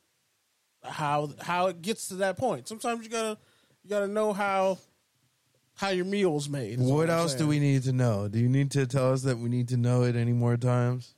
how how it gets to that point. Sometimes you gotta you gotta know how how your meal's made. is What I'm else do saying. we need to know? Do you need to tell us that we need to know it any more times?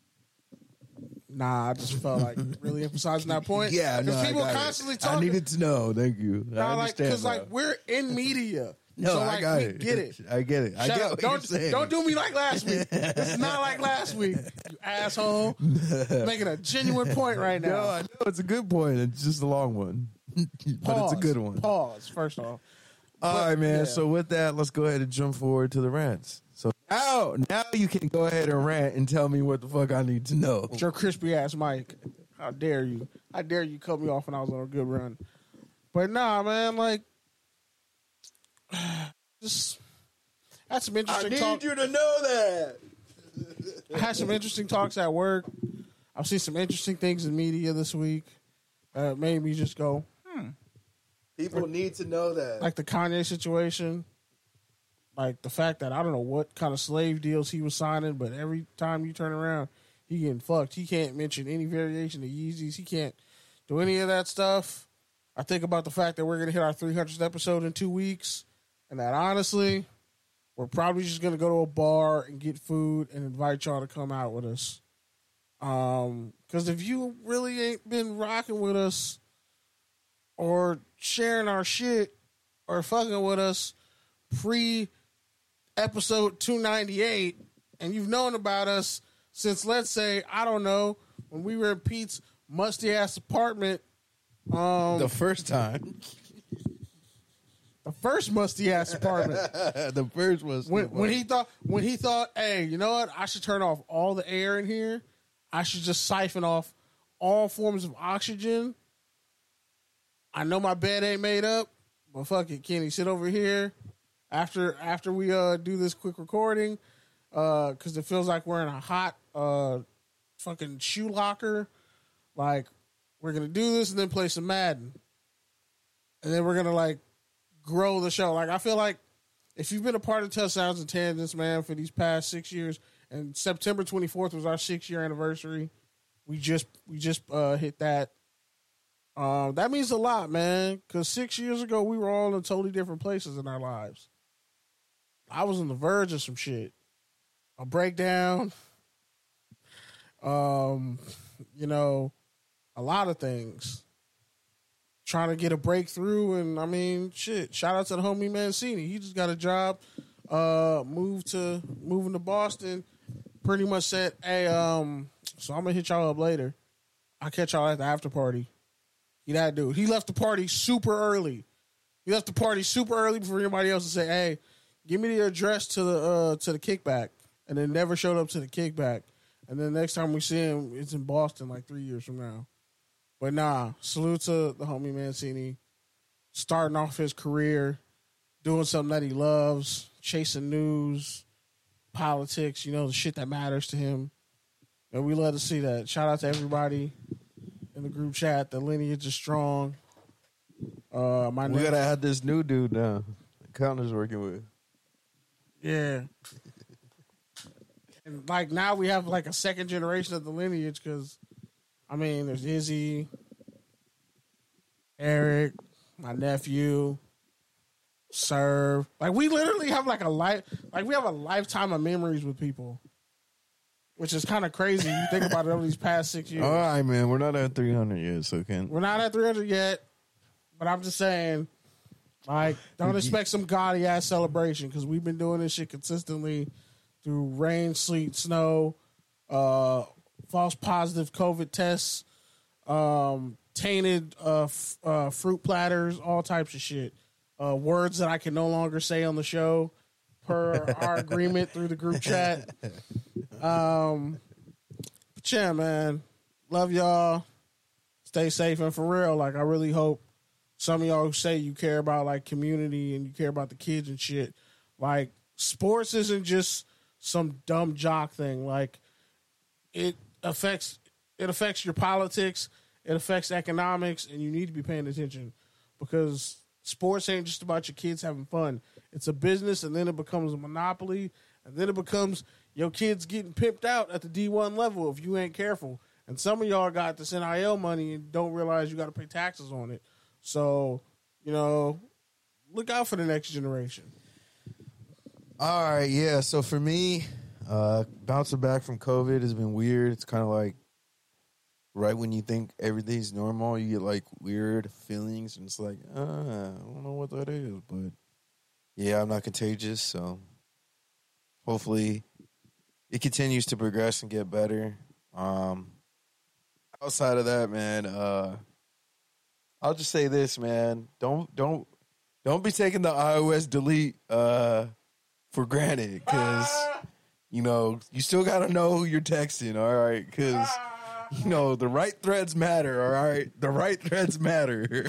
Nah, I just felt like really emphasizing that point. Yeah, no, because I people got it. constantly I talking. needed to know. Thank you. I Nah, like understand. because like that. we're in media. no, so, I like, got we it. get it. I get it. I Shut get up. what Don't you're saying. don't do me like last week. It's not like last week, you asshole. Making a genuine point right now. No, I know it's a good point. It's just a long one, but Pause. it's a good one. Pause. First off, All But, right, man. yeah. So with that, let's go ahead and jump forward to the rants. So now, now you can go ahead and rant and tell me what the fuck I need to know. with your crispy ass mic. How dare you? How dare you cut me off when I was on a good run? But nah, man. Like, just had some interesting talk. you to know that. I had some interesting talks at work. I've seen some interesting things in media this week. Uh, made me just go, People need to know that. like the Kanye situation, like the fact that I don't know what kind of slave deals he was signing, but every time you turn around, he getting fucked. He can't mention any variation of Yeezys. He can't do any of that stuff. I think about the fact that we're going to hit our three hundredth episode in two weeks, and that honestly, we're probably just going to go to a bar and get food and invite y'all to come out with us. Um, because if you really ain't been rocking with us or sharing our shit or fucking with us pre episode two ninety-eight, and you've known about us since, let's say, I don't know, when we were in Pete's musty ass apartment, um, the first time. the first musty ass apartment. the first was when when he thought when he thought, hey, you know what? I should turn off all the air in here. I should just siphon off all forms of oxygen. I know my bed ain't made up, but fuck it, Kenny, sit over here after after we uh do this quick recording, uh, because it feels like we're in a hot uh fucking shoe locker. Like, we're gonna do this and then play some Madden, and then we're gonna like grow the show. Like, I feel like if you've been a part of Touchdowns and Tangents, man, for these past six years, and September twenty-fourth was our six-year anniversary. We just we just uh, hit that. Um, that means a lot, man, because six years ago, we were all in totally different places in our lives. I was on the verge of some shit. A breakdown, um, you know, a lot of things. Trying to get a breakthrough, and I mean, shit. Shout out to the homie Mancini. He just got a job. Uh, moved to moving to Boston. Pretty much said, "Hey, um, so I'm gonna hit y'all up later. I'll catch y'all at the after party." He that dude. He left the party super early. He left the party super early before anybody else to say, "Hey, give me the address to the uh, to the kickback," and then never showed up to the kickback. And then next time we see him, it's in Boston, like three years from now. But nah, salute to the homie Mancini, starting off his career, doing something that he loves, chasing news, politics, you know, the shit that matters to him. And we love to see that. Shout out to everybody in the group chat. The lineage is strong. Uh, my we nephew, gotta add this new dude now. Counter's working with. Yeah. And like now we have like a second generation of the lineage because, I mean, there's Izzy, Eric, my nephew, Serve. Like we literally have like a life, like we have a lifetime of memories with people, which is kind of crazy. You think about it over these past six years. All right, man. We're not at three hundred yet, so can We're not at three hundred yet, but I'm just saying, like, don't expect some gaudy ass celebration because we've been doing this shit consistently through rain, sleet, snow, uh, false positive COVID tests, um, tainted uh, f- uh, fruit platters, all types of shit. Uh, words that I can no longer say on the show per our agreement through the group chat. Um, but yeah, man, love y'all. Stay safe, and for real, like I really hope some of y'all who say you care about like community and you care about the kids and shit, like sports isn't just some dumb jock thing. Like it affects it affects your politics, it affects economics, and you need to be paying attention because sports ain't just about your kids having fun. It's a business, and then it becomes a monopoly, and then it becomes your kids getting pimped out at the D one level if you ain't careful. And some of y'all got this N I L money and don't realize you got to pay taxes on it. So, you know, look out for the next generation. All right, yeah. So for me, uh, bouncing back from COVID has been weird. It's kind of like right when you think everything's normal, you get like weird feelings, and it's like, uh, I don't know what that is, but yeah, I'm not contagious, so hopefully it continues to progress and get better. Um, outside of that, man, uh, I'll just say this, man: don't don't don't be taking the iOS delete uh, for granted, because you know you still got to know who you're texting. All right, because you know the right threads matter. All right, the right threads matter.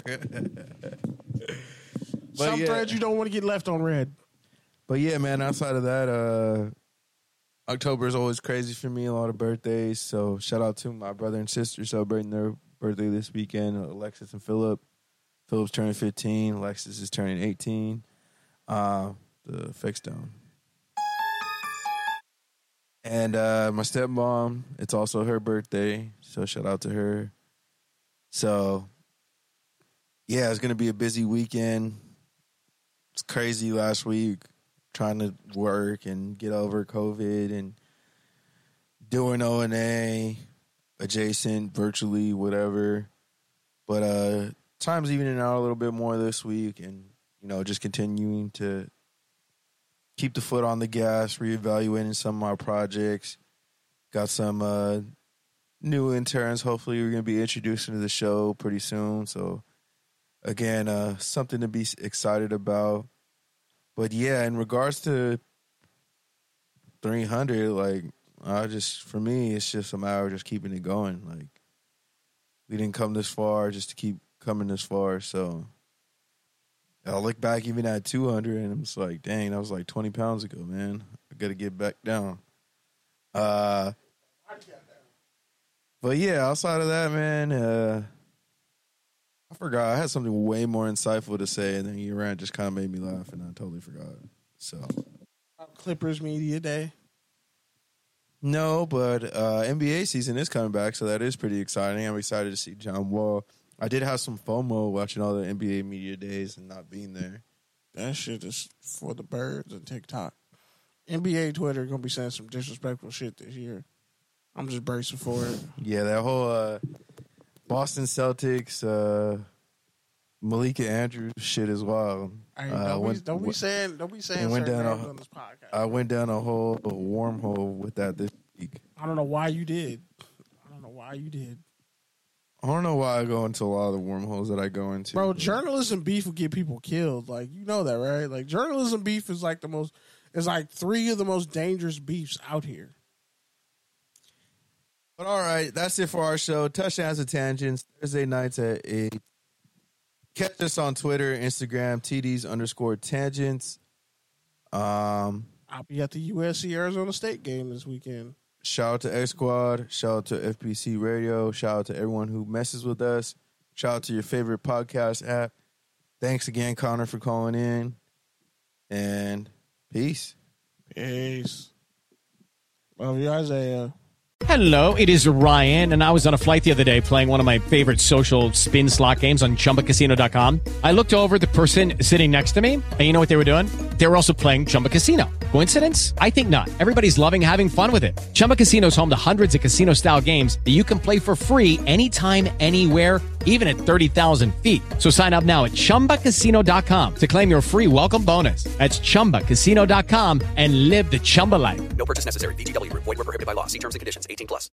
Some yeah. threads you don't want to get left on red. But yeah, man, outside of that, uh, October is always crazy for me. A lot of birthdays. So shout out to my brother and sister celebrating their birthday this weekend. Alexis and Philip. Philip's turning fifteen. Alexis is turning eighteen. Uh, the fix down. And uh, my stepmom, it's also her birthday. So shout out to her. So, yeah, it's going to be a busy weekend. It's crazy last week trying to work and get over COVID and doing O and A adjacent, virtually, whatever. But uh, time's evening out a little bit more this week, and, you know, just continuing to keep the foot on the gas, reevaluating some of my projects. Got some uh, new interns. Hopefully we're going to be introducing to the show pretty soon. So, again, uh, something to be excited about. But, yeah, in regards to three hundred, like, I just, for me, it's just a matter of just keeping it going. Like, we didn't come this far just to keep coming this far. So, I look back even at two hundred, and I'm just like, dang, that was like twenty pounds ago, man. I got to get back down. Uh, but, yeah, outside of that, man, uh, I forgot. I had something way more insightful to say, and then your rant just kind of made me laugh, and I totally forgot. So Clippers Media Day. no, but uh, N B A season is coming back, so that is pretty exciting. I'm excited to see John Wall. I did have some FOMO watching all the N B A media days and not being there. That shit is for the birds and TikTok. N B A Twitter gonna be saying some disrespectful shit this year. I'm just bracing for it. Yeah, that whole uh, Boston Celtics, uh, Malika Andrews shit is wild. Hey, Uh, don't, went- be, don't be went- saying don't be saying went certain down names a- on this podcast. I went down a whole wormhole with that this week. I don't know why you did. I don't know why you did. I don't know why I go into a lot of the wormholes that I go into. Bro, but- journalism beef will get people killed. Like, you know that, right? Like, journalism beef is like the most, is like three of the most dangerous beefs out here. But all right, that's it for our show. Touchdowns and Tangents, Thursday nights at eight. Catch us on Twitter, Instagram, T Ds underscore Tangents. Um, I'll be at the U S C Arizona State game this weekend. shout out to X Squad. Shout out to F B C Radio. Shout out to everyone who messes with us. Shout out to your favorite podcast app. Thanks again, Connor, for calling in. And peace. Peace. Love you, Isaiah. Hello, it is Ryan, and I was on a flight the other day playing one of my favorite social spin slot games on Chumba Casino dot com. I looked over at the person sitting next to me, and you know what they were doing? They were also playing Chumba Casino. Coincidence? I think not. Everybody's loving having fun with it. Chumba Casino is home to hundreds of casino-style games that you can play for free anytime, anywhere, even at thirty thousand feet. So sign up now at Chumba Casino dot com to claim your free welcome bonus. That's Chumba Casino dot com and live the Chumba life. No purchase necessary. V G W. Void where prohibited by law. See terms and conditions. eighteen plus.